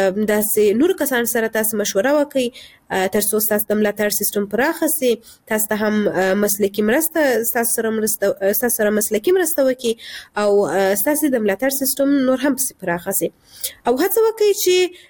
Speaker 4: داسې نور کسان سره تاسو مشوره وکړئ ترڅو تاسو د ملاتړ سیستم پراخ شي تاسو ته هم مسلکي مرسته تاسو سره مرسته تاسو سره مسلکي مرسته وکړي او تاسو د ملاتړ سیستم نور هم پراخ شي او هڅه وکړئ چې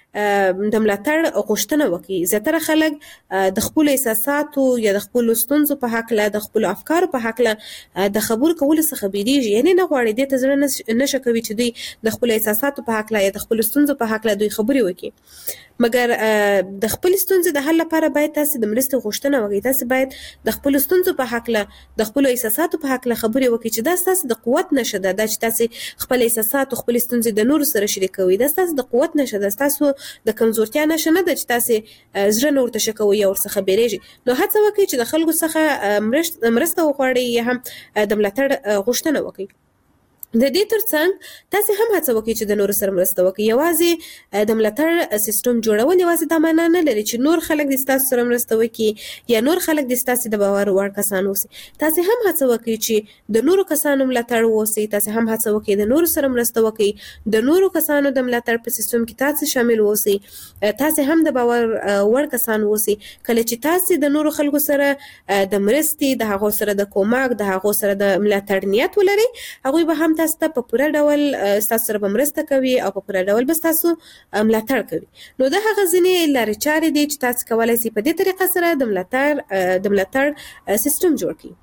Speaker 4: د ملاتړ غوښتنه وکړي زیاتره خلک د خپل احساساتو یا د خپل ستونزو په حق له د خپل افکارو په حق له د خبرو کولو څخه بیریږي یعنی نه غواړي دې ته زړه نشه کوي چې دوی د خپل احساساتو په حق له یا د خپل ستونزو په حق له دوی خبرې وکړي مګر د خپل ستونزې د حل لپاره باید تاسو د مرستې غوښتنه وکړئ. تاسو باید د خپل ستونزو په حق له د خپل احساساتو په حق له خبرې وکړئ چې دا تاسو د قوت نشه ده، دا چې تاسو خپل احساسات او خپل ستونزې د نورو سره شریکوي، دا تاسو د قوت نشه ده، تاسو د کمزورتیا نشه نه ده چې تاسو زړه نور ته شکوي یا ورڅخه بیریږي. نو هڅه وکړئ چې د خلکو څخه مرسته وغواړئ یا هم د ملاتړ غوښتنه وکړئ. د دې ترڅنګ تاسو هم هڅه وکړئ چې د نورو سره مرسته وکړئ. یوازې د ملاتړ سیستم جوړول یوازې دا معنا نه لري چې نور خلک د تاسو سره مرسته وکړي یا نور خلک د تاسو د باور وړ کسان اوسي. تاسو هم هڅه وکړئ چې د نورو کسانو ملاتړ ووسئ. تاسو هم هڅه وکړئ د نورو سره مرسته وکړئ، د نورو کسانو د ملاتړ په سیستم کې تاسو شامل اوسئ. تاسو هم د باور وړ کسان اوسئ. کله چې تاسو د نورو خلکو سره د مرستې، د هغو سره د کومک، د هغو سره د ملاتړ نیت ولرئ، هغوی به هم تاسو ته په پوره ډول تاسو سره مرسته کوي او په پوره ډول به تاسو ملاتړ کوي. نو دا هغه ځینې لارې چارې دي چې تاسو کولای شئ په دې طریقه سره د ملاتړ د ملاتړ سیستم جوړ کړئ.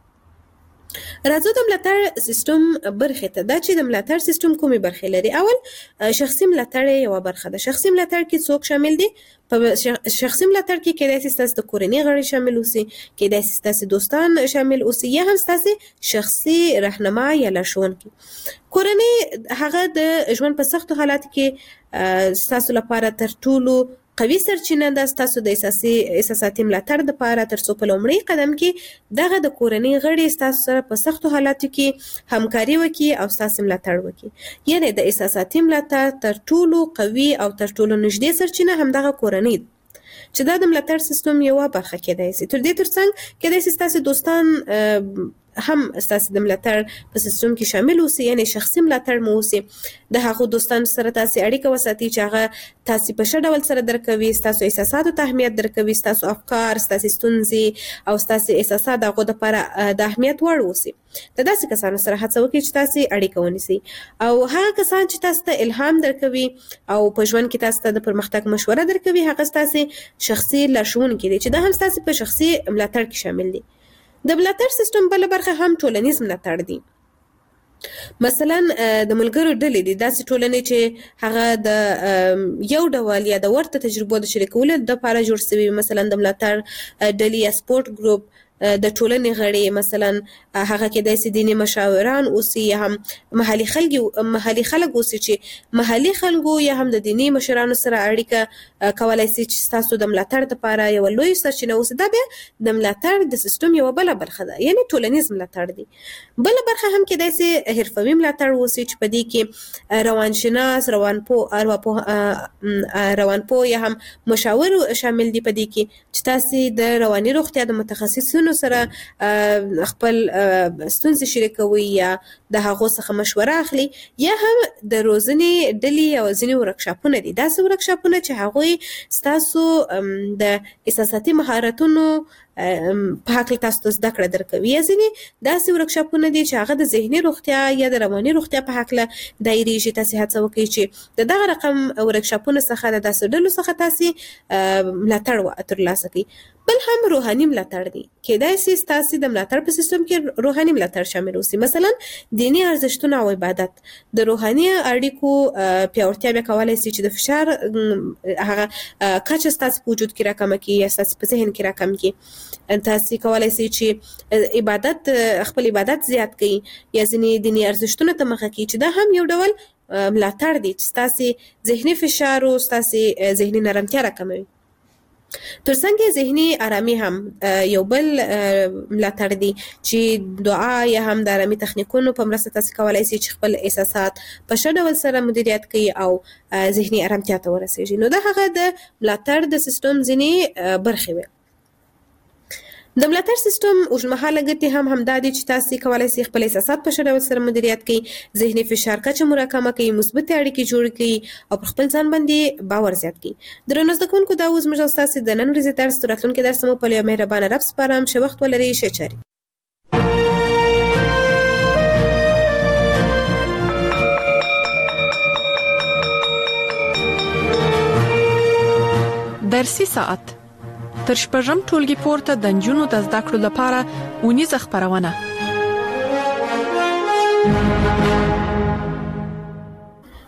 Speaker 4: راځو د ملاتړ سیستم برخې ته. دا چې د ملاتړ سیستم کومې برخې لري. اول شخصي ملاتړ یو برخه ده. شخصي ملاتړ کې څوک شامل دي؟ په شخصي ملاتړ کې کېدای شي تاسو د کورنۍ غړي شامل اوسئ، کېدای شي تاسو دوستان شامل اوسئ، یا هم تاسو شخصي راهنما یا لارښوونکي. کورنۍ هغه د ژوند په سختو حالاتو کې تاسو لپاره تر ټولو قوي سرچینه ده ستاسو د اساسي احساساتي ملاتړ لپاره، ترڅو په لومړي قدم کې دغه د کورنۍ غړي ستاسو سره په سختو حالاتو کې همکاري وکړي او ستاسو ملاتړ وکړي. یعنی د احساساتي ملاتړ تر ټولو قوي او تر ټولو نږدې سرچینه همدغه کورنۍ ده چې دا د ملاتړ سیستم یوه برخه کېدای شي. تر دې ترڅنګ کېدای شي ستاسو دوستان هم ستاسو د ملاتړ په سیستم کې شامل اوسي، یعنی شخصي ملاتړ مو اوسي. د هغو دوستانو سره تاسو اړیکه وساتئ چې هغه تاسو په ښه ډول سره درکوي، ستاسو احساساتو ته اهمیت درکوي، ستاسو افکار، ستاسو ستونزې او ستاسو احساسات د هغو دپاره د اهمیت وړ اوسي. د داسې کسانو سره هڅه وکړئ چې تاسو اړیکه ونیسئ، او هغه کسان چې تاسو ته الهام درکوي او په ژوند کې تاسو ته د پرمختګ مشوره درکوي، هغه ستاسو شخصي لارښوونکي دي چې دا هم ستاسو په شخصي ملاتړ کې شامل دي. د ملاتړ سیستم بله برخه هم ټولنیز ملاتړ دی. مثلا د ملګرو ډلې دي، داسې ټولنې چې هغه د یو ډول یا د ورته تجربو د شریکولو لپاره جوړ شوي، مثلا د ملاتړ ډلې یا سپورت ګروپ د ټولنې غړي، مثلا هغه کېدای شي دیني مشاوران اوسي یا هم محلي خلک محلي خلک اوسي چې محلي خلکو یا هم د دیني مشرانو سره اړیکه کولای شي چې تاسو د ملاتړ لپاره یو لوی سرچینه اوسي. دا بیا د ملاتړ د سیستم یو بل برخه ده، یعنی ټولنیز ملاتړ دی. بل برخه هم کېدای شي حرفوي ملاتړ اوسي چې په دې کې روانشناس، روانپوه، ارواپوه روانپوه یا هم مشاور شامل دي په دې کې چې تاسو د رواني روغتیا د متخصصینو سره خپل ستونزې شریکوي یا د هغو څخه مشوره اخلي، یا هم د روزنې ډلې او ځینې ورکشاپونه دي. داسې ورکشاپونه چې هغوی ستاسو د احساساتي مهارتونو په هکله تاسو ته زده کړه درکوي، یا ځینې داسې ورکشاپونه دي چې هغه د ذهني روغتیا یا د رواني روغتیا په هکله دایریږي. تاسو هڅه وکړئ چې د دغه رقم ورکشاپونو څخه د داسې ډلو څخه تاسو ملاتړ ترلاسه کړئ. بل هم روحاني ملاتړ دی. کېدای شي ستاسو د ملاتړ په سیستم کې روحاني ملاتړ شامل اوسي، مثلا دیني ارزښتونه او عبادت. د روحاني اړیکو پیاوړتیا بیا کولی شي چې د فشار هغه کچه ستاسو په وجود کې راکمه کړي یا ستاسو په ذهن کې راکم کړي. تاسو کولی شئ چې عبادت خپل عبادت زیات کړئ یا ځینې دیني ارزښتونه ته مخه کړئ، چې دا هم یو ډول ملاتړ دی چې ستاسو ذهني فشار او ستاسو ذهني نرمتیا راکموي. ترڅنګ ذهني آرامي هم یو بل ملاتړ دی چې دعا یا هم د آرامي تخنیکونو په مرسته تاسو کولی شئ چې خپل احساسات په ښه ډول سره مدیریت کړئ او ذهني آرامتیا ته ورسیږئ. نو دا هغه د ملاتړ د سیستم ځینې برخې وې. د ملاتړ سیستم اوږدمهاله ګټې هم همدا دي چې تاسو کولی شئ خپل احساسات په ښه ډول سره مدیریت کړئ، ذهني فشار کچه مو راکمه کړئ، مثبتې اړیکې جوړې کړئ او پر خپل ځان باندې باور زیات کړئ. درنو زده کوونکو، دا اوس زموږ او ستاسو د نن ورځې درس تر راتلونکي درس مو په یو مهربانه رب سپارم. ښه وخت ولرئ. ښه چارې.
Speaker 2: درسي ساعت تر شپږم ټولګي پورته د نجونو د زده کړو لپاره اونیزه خپرونه.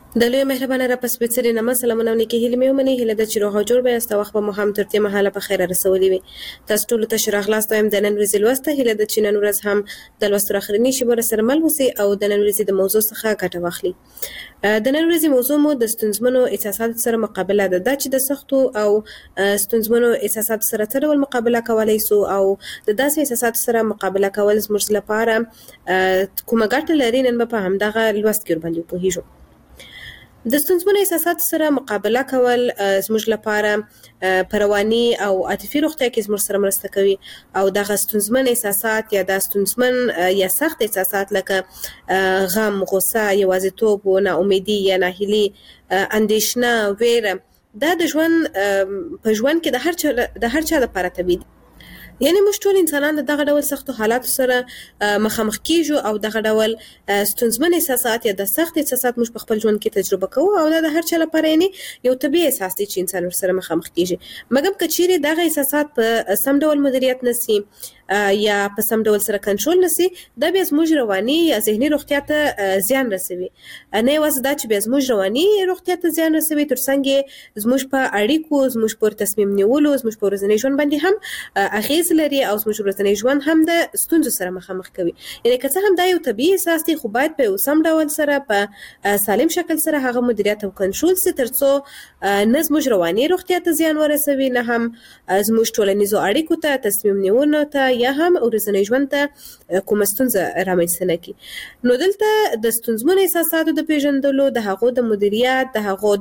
Speaker 4: د لوی مهربانه را پس بيڅري نامه سلامونه نیکی هیله مې ومني هیله د چیرو جوړ به است وخت به مو هم تر دې مهاله په خیر رسولي وي تاسو ټول ته شرح خلاص تایم د نن ورځې لوسته هیله د چینن ورځ هم د لوستو اخرنی شی بر سره مل وسی او د نن ورځې د موضوع څخه ګټه واخلي د نن ورځې موضوع مو د ستونزمنو احساسات سره مقابله ده چې د سختو او ستونزمنو احساسات سره څه ډول مقابله کولای سو او د داسې احساسات سره مقابله کول زموږ لپاره کومه ګټه لري نن په همدغه لوست کې باندې پوهیږو د ستونزمنو احساسات سره مقابله کول زموږ لپاره پرواني او عاطفي روغتیا کې زموږ سره مرسته کوي او دغه ستونزمن احساسات یا د ستونزمن یا سخت احساسات لکه غم، غوسه، یوازیتوب، ناامیدي یا ناهیلي، اندېښنه، ویره دا د ژوند په ژوند کې د هر چا د هر چا لپاره طبیعي یعنی موږ ټول انسانان دغه ډول سختو حالاتو سره مخامخ کیږو او دغه ډول ستونزمن احساسات یا د سخت احساسات موږ په خپل ژوند کې تجربه کوو او دا د هر چا لپاره یعنی یو طبيعي احساس دی چې انسان ورسره مخامخ کیږي مګر کچېرې دغه احساسات په سم ډول مدیریت نسی یا په سم ډول سره کنټرول نسی دا بیا زموږ رواني یا ذهني روغتیا ته زیان رسوي نه یوازې دا چې بیا زموږ رواني روغتیا ته زیان رسوي ترڅنګ زموږ په اړیکو زموږ په تصمیم نیولو زموږ په ورځني ژوند باندې هم اغیز لري او زموږ ورځنی ژوند هم د ستونزو سره مخامخ کوي یعنی که څه هم دا یو طبيعي احساس دی خو باید په سم ډول سره په سالم شکل سره هغه مدیریت او کنټرول سي ترڅو نه زموږ رواني روغتیا ته زیان ورسوي نه هم زموږ ټولنیزو اړیکو ته تصمیم نیونه ته یا هم ورځنی ژوند ته کومه ستونزه رامنځته نه کړي نو دلته د ستونزمنو احساساتو د پیژندلو د هغو د مدیریت د هغو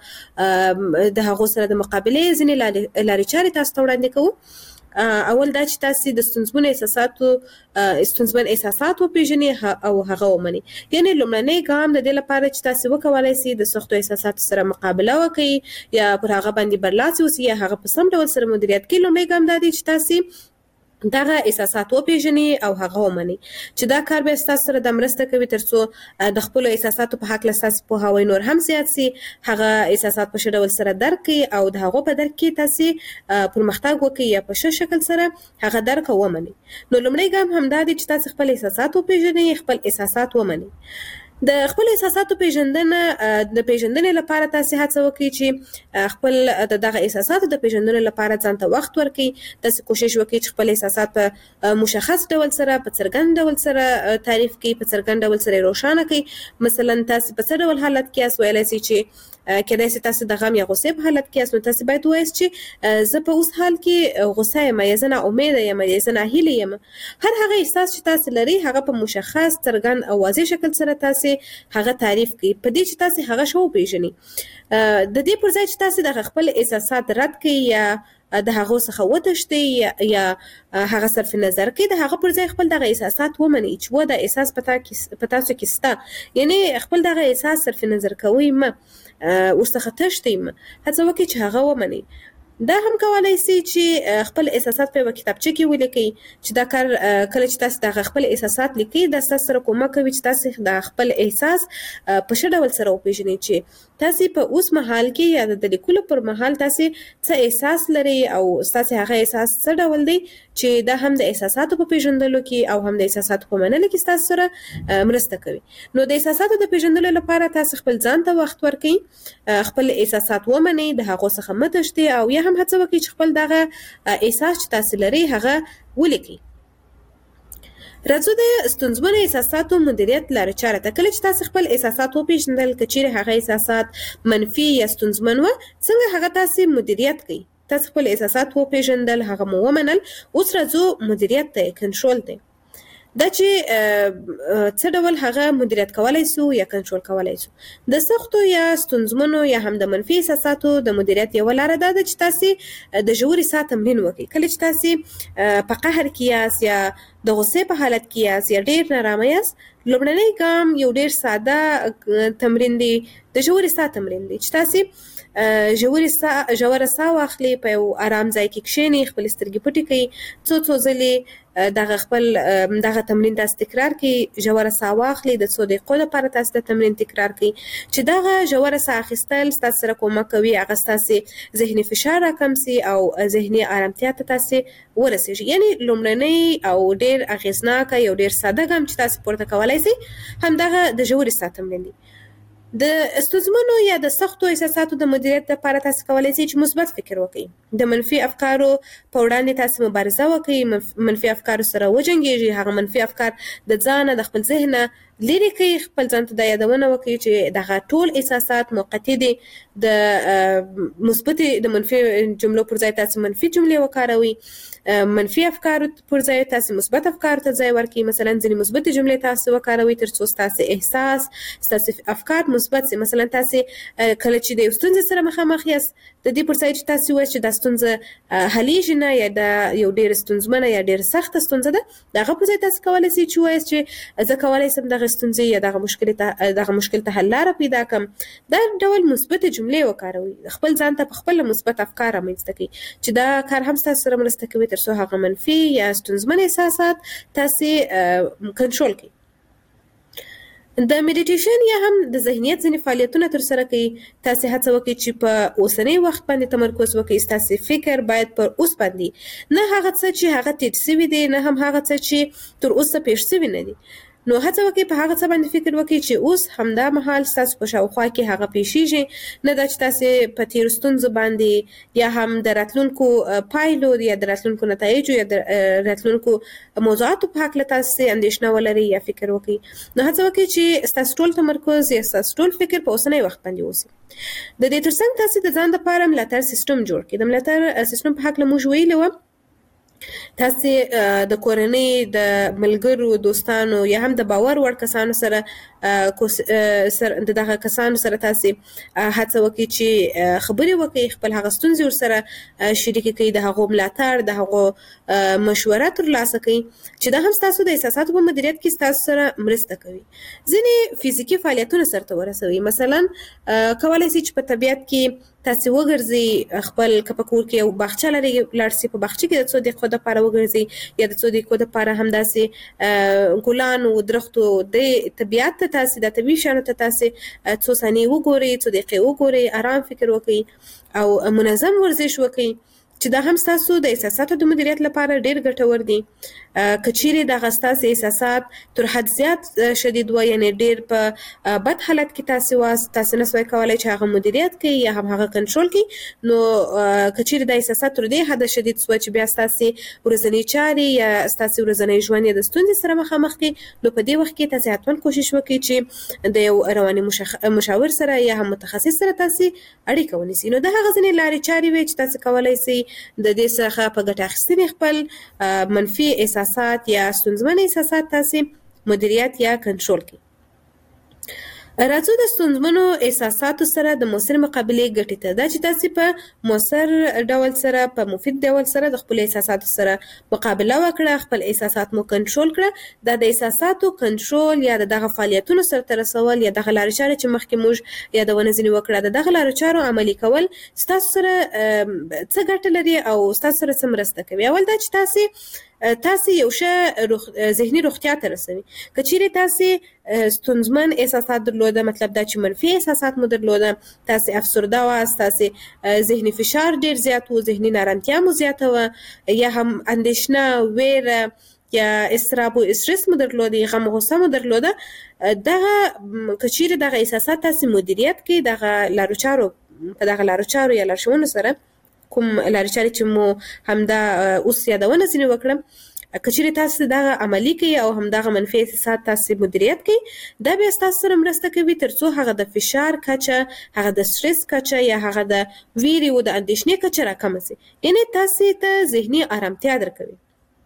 Speaker 4: د د هغو سره د مقابله ځینې لارې چارې تاسو ته وړاندې کوو اول دا چې تاسو د ستونزمن احساساتو ستونزمن احساساتو پیژنې او هغه ومني یعنی لومړنی ګام د دې لپاره چې تاسو وکولای شئ د سختو احساساتو سره مقابله وکړئ یا پر هغه باندې برلاسي اوسئ یا هغه په سم ډول سره مدیریت کړئ لومړی ګام دا دی چې تاسو دغه احساسات وپیژنئ او هغه ومنئ چې دا کار به تاسو سره د مرسته کوي ترڅو د خپل احساساتو په حق لاساس په هوای نور هم زیات سي هغه احساسات په شډول سره درک کړئ او د هغه په درک کې تاسو پرمختګ وکړئ یا په ښه شکل سره هغه درک ومنئ نو لومړی ګام هم دا دی چې تاسو خپل احساسات وپیژنئ خپل احساسات ومنئ د خپل احساساتو پیژندنه د پیژندنې لپاره تاسو هڅه وکړئ چې خپل دغه احساساتو د پیژندنې لپاره ځان ته وخت ورکړئ تاسو کوشش وکړئ چې خپل احساسات په مشخص ډول سره په څرګند ډول سره تعریف کړئ په څرګند ډول سره روښانه کړئ مثلا تاسو په څه ډول حالت کې اس ویلای شئ چې کله چې تاسو د غم یا غوسې په حالت کې اس نو تاسو باید وایئ چې زه په اوس حال کې غوسه یم یا زه نه امید یم یا زه نه هیله یم هر هغه احساس چې تاسو لري هغه په مشخص څرګند او واضح شکل سره تاسو هغه تعریف کړئ په دې چې تاسو هغه شو پیژنئ د دې پر ځای چې تاسو د خپل احساسات رد کړئ یا د هغه څخه وتښتئ یا هغه صرف نظر کړئ د هغه پر ځای خپل دغه احساسات ومنئ چې و د احساس پتا کې پتا څه کېستا یعنی خپل دغه احساس صرف نظر کوئ ما ورڅخه تښتئ هڅه وکړئ چې هغه ومنئ دا هم کولای شي چې خپل احساسات په کتابچه کې ولیکئ چې دا کار کله چې تاسو د خپل احساسات لیکئ دا تاسو سره کومک کوي چې تاسو د خپل احساس په ښه ډول سره وپیژنئ چې تاسو په اوس مهال کې یا د لیکلو پر مهال تاسو څه احساس لري او تاسو هغه احساس څه ډول دی چې دا هم د احساساتو په پیژندلو کې او هم د احساساتو په منلو کې تاسو سره مرسته کوي نو د احساساتو د پیژندلو لپاره تاسو خپل ځان ته وخت ورکړئ خپل احساسات ومنئ د هغه څخه متښتئ او یا هم هڅه وکړئ چې خپل دغه احساس چې تاسو لري هغه ولیکئ راځو د ستونزمنو احساساتو مدیریت لارې چارې ته کله چې تاسو خپل احساسات وپیژندل کچېرې هغه احساسات منفي یا ستونزمن و څنګه هغه تاسو مدیریت کړئ تاسو خپل احساسات وپیژندل هغه مو ومنل اوس راځو مدیریت ته کنټرول ته دا چې څه ډول هغه مدیریت کولای سو یا کنټرول کولای سو د سختو یا ستونزمنو یا هم د منفي احساساتو د مدیریت یو لار ده چې تاسو د ژوري ساه تمرین وکړئ کله چې تاسو په قهر کې یاست یا د غوسې په حالت کې یاست یا ډیر نارامه یاست لومړنی ګام یو ډیر ساده تمرین دی د ژوري ساه تمرین دی چې تاسو ژوري ساه ژوره ساه واخلئ په یو آرام ځای کې کښېنئ خپل سترګې پټې کړئ څو څو ځلې دغه خپل دغه تمرین تاسو تکرار کړئ ژوره ساه واخلئ د څو دقیقو لپاره تاسو د تمرین تکرار کړئ چې دغه ژوره ساه اخیستل تاسو سره کومک کوي هغه تاسو ذهني فشار راکم سي او ذهني آرامتیا ته تاسو ورسیږي یعنی لومړنی او ډیر اغیزناک یو ډیر ساده ګام چې تاسو پورته کولای شئ همدغه د ژورې ساه تمرین دی د ستونزمنو یا د سختو احساساتو د مدیریت لپاره تاسو کولی شئ چې مثبت فکر وکړئ، د منفي افکارو په وړاندې تاسو مبارزه وکړئ، منفي افکارو سره وجنګیږئ، هغه منفي افکار د ځانه د خپل ذهن لري کوي، خپل ځان ته دا یادونه وکړي چې دغه ټول احساسات موقتي دي، د مثبت د منفي جملو پر ځای تاسو منفي جملې وکاروئ، منفي افکار پر ځای تاسو مثبت افکار ته ځای ورکړئ، مثلا ځینې مثبت جملې تاسو وکاروئ ترڅو تاسو احساس تاسو افکار مثبت سي. مثلا تاسو کله چې د ستونزې سره مخامخ یاست د دې پر ځای چې تاسو وایئ چې د ستونزه حلیږي نه یا د یو ډیر ستونزمنه یا ډیر سخت ستونزه ده، دغه پر ځای تاسو کولی شئ چې وایئ چې زه کولی شم دغه ستونزې یا دغه مشکل ته دغه مشکل ته حل لاره پیدا کړم. دا ډول مثبت جملې وکاروئ، خپل ځان ته په خپل مثبت افکار رامنځته کړئ چې دا کار هم تاسو سره مرسته کوي ترڅو هغه منفي یا ستونزمن احساسات تاسو کنټرول کړئ. د میډیټیشن یا هم د ذهنیت ځینې فعالیتونه ترسره کوي. تاسو هڅه وکړئ چې په اوسنی وخت باندې تمرکز وکړئ. تاسو فکر باید پر اوس باندې، نه هغه څه چې هغه تیر شوي دي، نه هم هغه څه چې تر اوسه پیښ شوي نه دي. نو هڅه وکړئ په هغه څه باندې فکر وکړئ چې اوس همدا مهال ستاسو په شاوخوا کې هغه پیښیږي، نه دا چې تاسو په تیرو ستونزو باندې یا هم د راتلونکو پایلو یا د راتلونکو نتایجو یا د راتلونکو موضوعاتو په هکله تاسو اندېښنه ولرئ یا فکر وکړئ. نو هڅه وکړئ چې ستاسو ټول تمرکز یا ستاسو ټول فکر په اوسنی وخت باندې اوسي. د دې ترڅنګ تاسو د ځان لپاره ملاتړ سیستم جوړ کړئ. د ملاتړ سیستم په هکله موږ ویلي وو، تاسو د کورنۍ، د ملګرو، دوستانو یا هم د باور وړ کسانو سره سره د دغه کسانو سره تاسو هڅه وکړئ چې خبرې وکړئ، خپل هغه ستونزې ورسره شریکې کړئ، د هغو ملاتړ، د هغو مشوره ترلاسه کړئ چې دا هم ستاسو د احساساتو په مدیریت کې ستاسو سره مرسته کوي. ځینې فزیکي فعالیتونه سرته ورسوي، مثلا کولی شئ چې په طبیعت کې تاسو وګرځئ، خپل که په کور کې یو باغچه لرئ لاړ شئ، په باغچه کې د څو دقیقو دپاره وګرځئ یا د څو دقیقو دپاره همداسې ګلانو، درختو، د طبیعت ته تاسو د طبیعي شیانو ته تاسو څو ثانیې وګورئ، څو دقیقې وګورئ، آرام فکر وکړئ او منظم ورزش وکړئ چې دا هم ستاسو د احساساتو د مدیریت لپاره ډیر ګټور دي. که چیرې دغه ستاسو احساسات تر حد زیات شدید وي، یعنې ډیر په بد حالت کې تاسو واست، تاسو نسوای کولی چې هغه مدیریت کړئ یا هم هغه کنټرول کړئ، نو که چیرې د احساسات تر دې حده شدید سوه چې بیا ستاسو ورځنۍ چارې یا ستاسو ورځنی ژوند یې د ستونزې سره مخامخ کړي، نو په دې وخت کې تاسو حتما کوشش وکړئ چې د یو رواني مشاور سره یا هم متخصص سره تاسو اړیکه ونیسئ. نو دا هغه ځینې لارې چارې وي چې تاسو کولی شئ د دې څخه په ګټه اخیستنې خپل منفي احساسات یا ستونزمن احساسات تاسو مدیریت یا کنټرول کړئ. راځو د ستونزمنو احساساتو سره د مؤثر مقابلې ګټې ته. دا چې تاسو په مؤثر ډول سره، په مفید ډول سره د خپل احساساتو سره مقابله وکړه، خپل احساسات مو کنټرول کړه. دا د احساساتو کنټرول یا دغه فعالیتونو سرته رسول یا دغه لارې چارې چې مخکې موږ یادونه ځینې وکړه، د دغه لارو چارو عملي کول ستاسو سره څه ګټه لري او ستاسو سره څه مرسته کوي. اول دا چې تاسو تاسو یو ښه روغ... ذهني روغتیا ته رسوي. که چیرې تاسو ستونزمن احساسات درلوده، مطلب دا چې منفي احساسات مو درلوده، تاسو افسرده واست، تاسو ذهني فشار ډیر زیات و، ذهني نارامتیا مو زیاته وه، یا هم اندېښنه، ویره یا اضطراب او استرس مو درلوده، غم او غصه مو درلوده، دغه که چیرې دغه احساسات تاسو مدیریت کړئ، دغه لارو چارو په دغه لارو چارو یا لارښوونو سره کوم لارې چارې چې مو همدا اوس یادونه ځینې وکړم، که چیرې تاسو دغه عملي کړئ او همدغه منفي احساسات تاسو مدیریت کړئ، دا بیا ستاسو سره مرسته کوي ترڅو هغه د فشار کچه، هغه د سټرس کچه یا هغه د ویرې او د اندېښنې کچه راکمه شي، یعنې تاسو ته ذهني آرامتیا درکوي.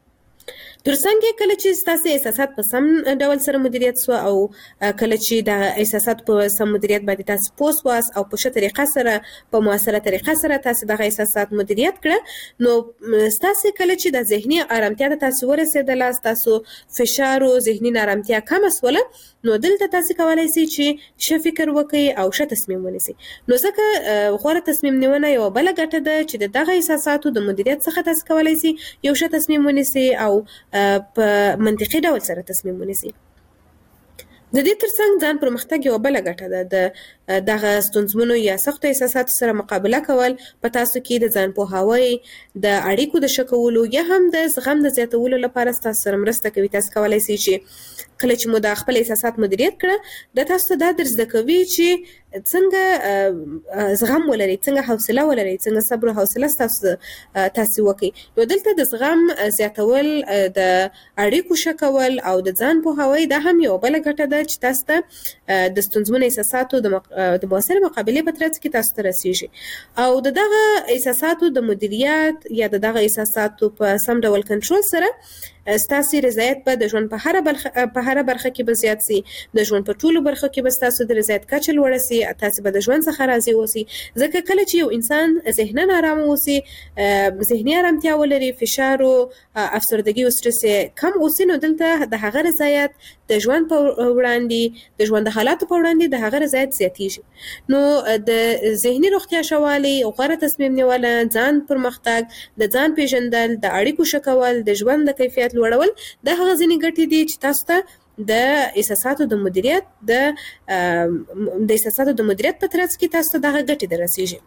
Speaker 4: ترڅنګ کله چې تاسو احساسات په سم ډول سره مدیریت سو او کله چې د احساسات په سم مدیریت باندې تاسو پوس واس او په ښه طریقه سره، په موثره طریقه سره تاسو دغه احساسات مدیریت کړه، نو تاسو کله چې د ذهني آرامتیا ته تاسو ورسېدله، تاسو فشار او ذهني نارامتیا کم سوله، نو دلته تاسو کولی شئ چې ښه فکر وکړئ او ښه تصمیم ونیسئ. نو ځکه غوره تصمیم نیونه یوه بله ګټه ده چې د دغه احساساتو د مدیریت څخه تاسو کولی شئ یو ښه تصمیم ونیسئ او په منطقي ډول سره تصمیم ونیسئ. د دې ترڅنګ ځان پرمختګ یوه بله ګټه ده. د دغه ستونزمنو یا سختو احساساتو سره مقابله کول په تاسو کې د ځان پوهاوی د اړیکو د ښه کولو یا هم د زغم د زیاتولو لپاره تاسو سره مرسته کوي. تاسو کولای شئ چې کله چې مو د خپل احساسات مدیریت کړه د تاسو ته دا درس زده کوي چې څنګه زغم ولري، څنګه حوصله ولري، څنګه صبر او حوصله تاسو تاسو وکړي. نو دلته د زغم زیاتول، د اړیکو ښه کول او د ځان پوهاوی دا هم یو بل ګټه ده چې تاسو ته د ستونزمنو احساساتو د د مؤثر مقابله په ترڅ کې تاسو ته رسیږي او د دغه احساساتو د مدیریت یا د دغه احساساتو په سم ډول کنټرول سره ستاسو رضایت په د ژوند په هر برخه په هر برخه کې به زیات سي، د ژوند په ټولو برخو کې به تاسو د رضایت کچه لوړه سي، تاسو به د ژوند څخه راضي اوسئ. ځکه کله چې یو انسان ذهناً آرام اوسي، ذهني آرامتیا ولري، فشار او افسردګي او سټرس کم اوسي، نو دلته د هغه رضایت د ژوند په وړاندې، د ژوند د حالاتو په وړاندې د هغه رضایت زیاتیږي. نو د ذهني روغتیا شوالي او غوره تصمیم نیول، ځان پرمختګ، د ځان پیژندل، د اړیکو ښه کول، د ژوند د کیفیت لوړول د هغه ځینې ګټې دي چې تاسو ته د احساساتو د مدیریت د د احساساتو د مدیریت په ترڅ کې تاسو ته دغه ګټې دررسیږي.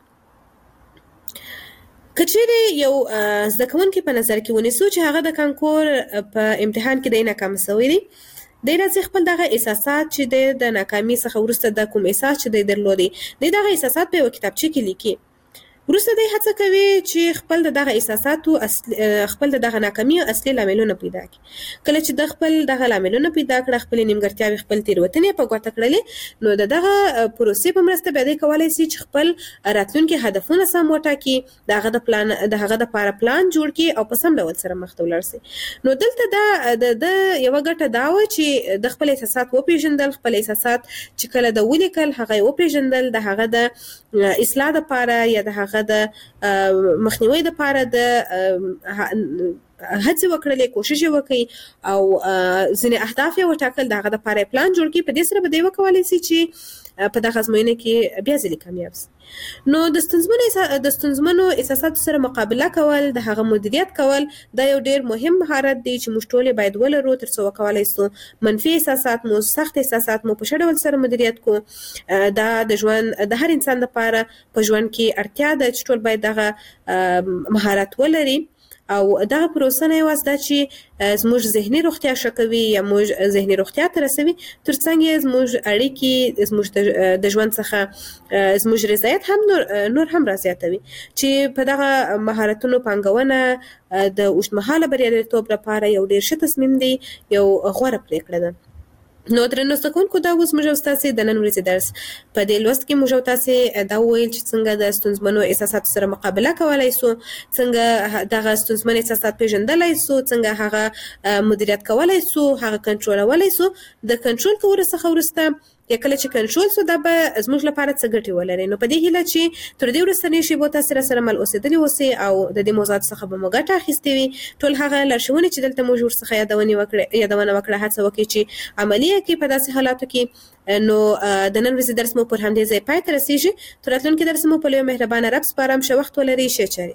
Speaker 4: کچېرې یو زده کوونکی په نظر کې ونیسو چې هغه د کانکور په امتحان کې د ناکام شوی دی، دی راځي خپل دغه احساسات چې د ناکامي څخه وروسته د کوم احساس چې دی درلودي، دی دغه احساسات په یو کتابچه کې لیکي. وروسته دی هڅه کوي چې خپل دغه احساساتو خپل دغه ناکامي اصلي لاملونه پیدا کړي. کله چې د خپل دغه لاملونه پیدا کړه، خپل نیمګړتیاوې، خپل تېروتنې په ګوته کړلې، نو د دغه پروسې په مرسته بیا دی کولی شي چې خپل راتلونکي هدفونه سم وټاکي، د هغه د پلان د هغه دپاره پلان جوړ کړي او په سم ډول سره مخته ولاړ شي. نو دلته دا د یوه ګټه دا وه چې د خپل احساسات وپېژندل، خپل احساسات چې کله د ولیکل هغه یې وپېژندل، د هغه د اصلاح دپاره یا د هغه د مخنیوي دپاره د هڅې وکړلې، کوشش یې وکړي او ځینې اهداف یې وټاکل، د هغه دپاره یې پلان جوړ کړي. په دې سره به دی وکولی شي چې په دغه ازموینه کې بیا ځلې کامیاب شي. نو د ستونزمنو د ستونزمنو احساساتو سره مقابله کول، د هغه مدیریت کول، دا یو ډېر مهم مهارت دی چې موږ ټول باید ولرو تر څو وکولی شو منفي احساسات مو، سخت احساسات مو په ښه ډول سره مدیریت کړو. دا د ژوند د هر انسان لپاره په ژوند کې اړتیا ده چې ټول باید دغه مهارت ولري او دغه پروسه نه یوازې دا چې زموږ ذهني روغتیا ښه کوي یا موږ ذهني روغتیا ته رسوي، ترڅنګ یې زموږ اړیکې، زموږ د ژوند څخه زموږ رضایت هم نور, نور هم رازیاتوي. چې په دغه مهارتونو پانګونه د اوږدمهاله بریالیتوب لپاره یو ډېر ښه تصمیم دی، یو غوره پرېکړه ده. نو درنو زده کوونکو، دا اوس موږ او ستاسې د نن ورځې درس په دې لوست کې موږ او تاسې دا وویل چې څنګه د ستونزمنو احساساتو سره مقابله کولی سو، څنګه دغه ستونزمن احساسات پېژندلی سو، څنګه هغه مدیریت کولی سو، هغه کنټرولولی سو. د کنټرول کولو څخه وروسته یا کله چې کنټرول سو، دا به زموږ لپاره څه ګټې ولري. نو په دې هیله چې تر دې وروستنۍ شېبو تاسې راسره مل اوسېدلي اوسئ او د دې موضوعاتو څخه به مو ګټه اخیستې وي. ټول هغه لارښوونې چې دلته موږ ورڅخه یادونې وکړې یادونه وکړه، هڅه وکړئ چې عملي یې کړئ په داسې حالاتو کې. نو د نن ورځې درس مو پر همدې ځای پای ته رسېږي. تر راتلونکي درس مو په لوی مهربانه رب سپارم. ښه وخت ولرئ، ښې چارې.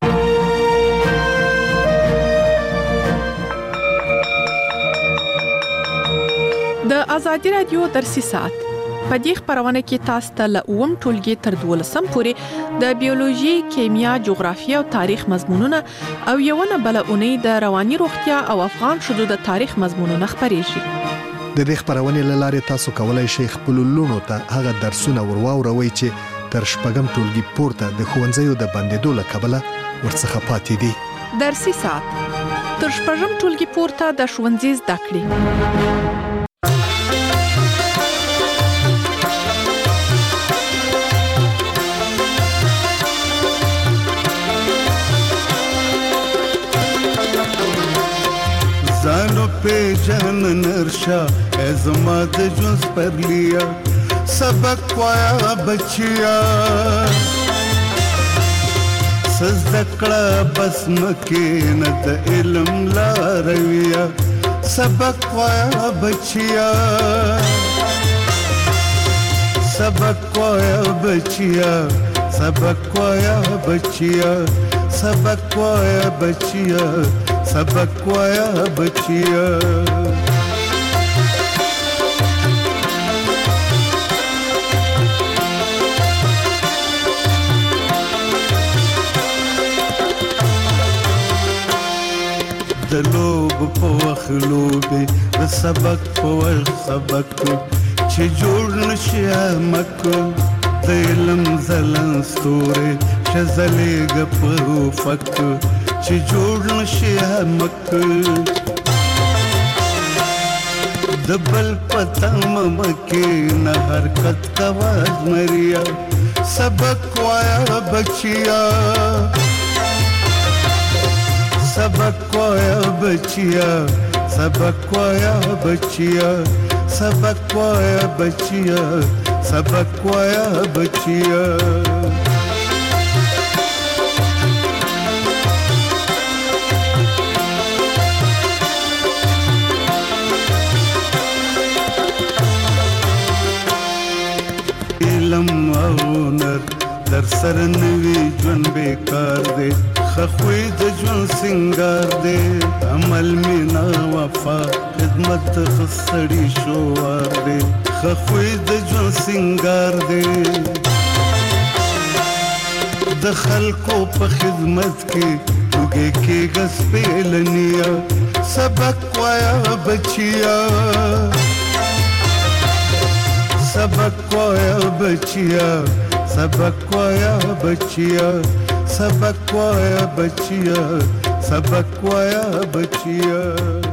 Speaker 2: د ازادي رادیو درسي ساعت په دې خبرونه کې تاسو ته له اووم ټولګي تر دولسم پورې د بیولوژي، کیمیا، جغرافیه او تاریخ مضمونونه او یو نه بل اونۍ د رواني روغتیا او افغان شذو د تاریخ مضمونونه خبرېږي.
Speaker 5: د دې خبرونې له لارې تاسو کولای شئ خپل لونو ته هغه درسونه ورواوروئ چې تر شپږم ټولګي پورته د ښوونځیو د بندېدو له کبله ورڅخه پاتې دي.
Speaker 2: درسي ساعت تر شپږم ټولګي پورته د ښوونځي زده کړې.
Speaker 6: زانو पे जन नरशा एज़मा दे जुज़ पर लिया सबक पाया बचिया सज़दकड़ा बस मके न द इल्म ला रविया सबक पाया बचिया सबक पाया बचिया सबक पाया बचिया सबक पाया बचिया सबक पाया बचिया سبق پوال سبق چې جوړ نشي مک د علم زلن ستوره شزلېګ په فک چې جوړ نشي مک دبل پتم مکه نه حرکت کواز مریا سبق وایا بچیا سبق وایا بچیا سبق وایا بچیا سبق وایا بچیا سبق وایا بچیا علم او نر در سر نوی جون بیکار دے خخوی د جون سنگار دے عمل مینا وفا خدمت خسڑی شوار دے خخوی د جون سنگار دے د خلقو په خدمت کې وګه کې غس پیلنیا سبق وایا بچیا سبق وایا بچیا سبق وایا بچیا سبق وایا بچیا سبق وایا بچیا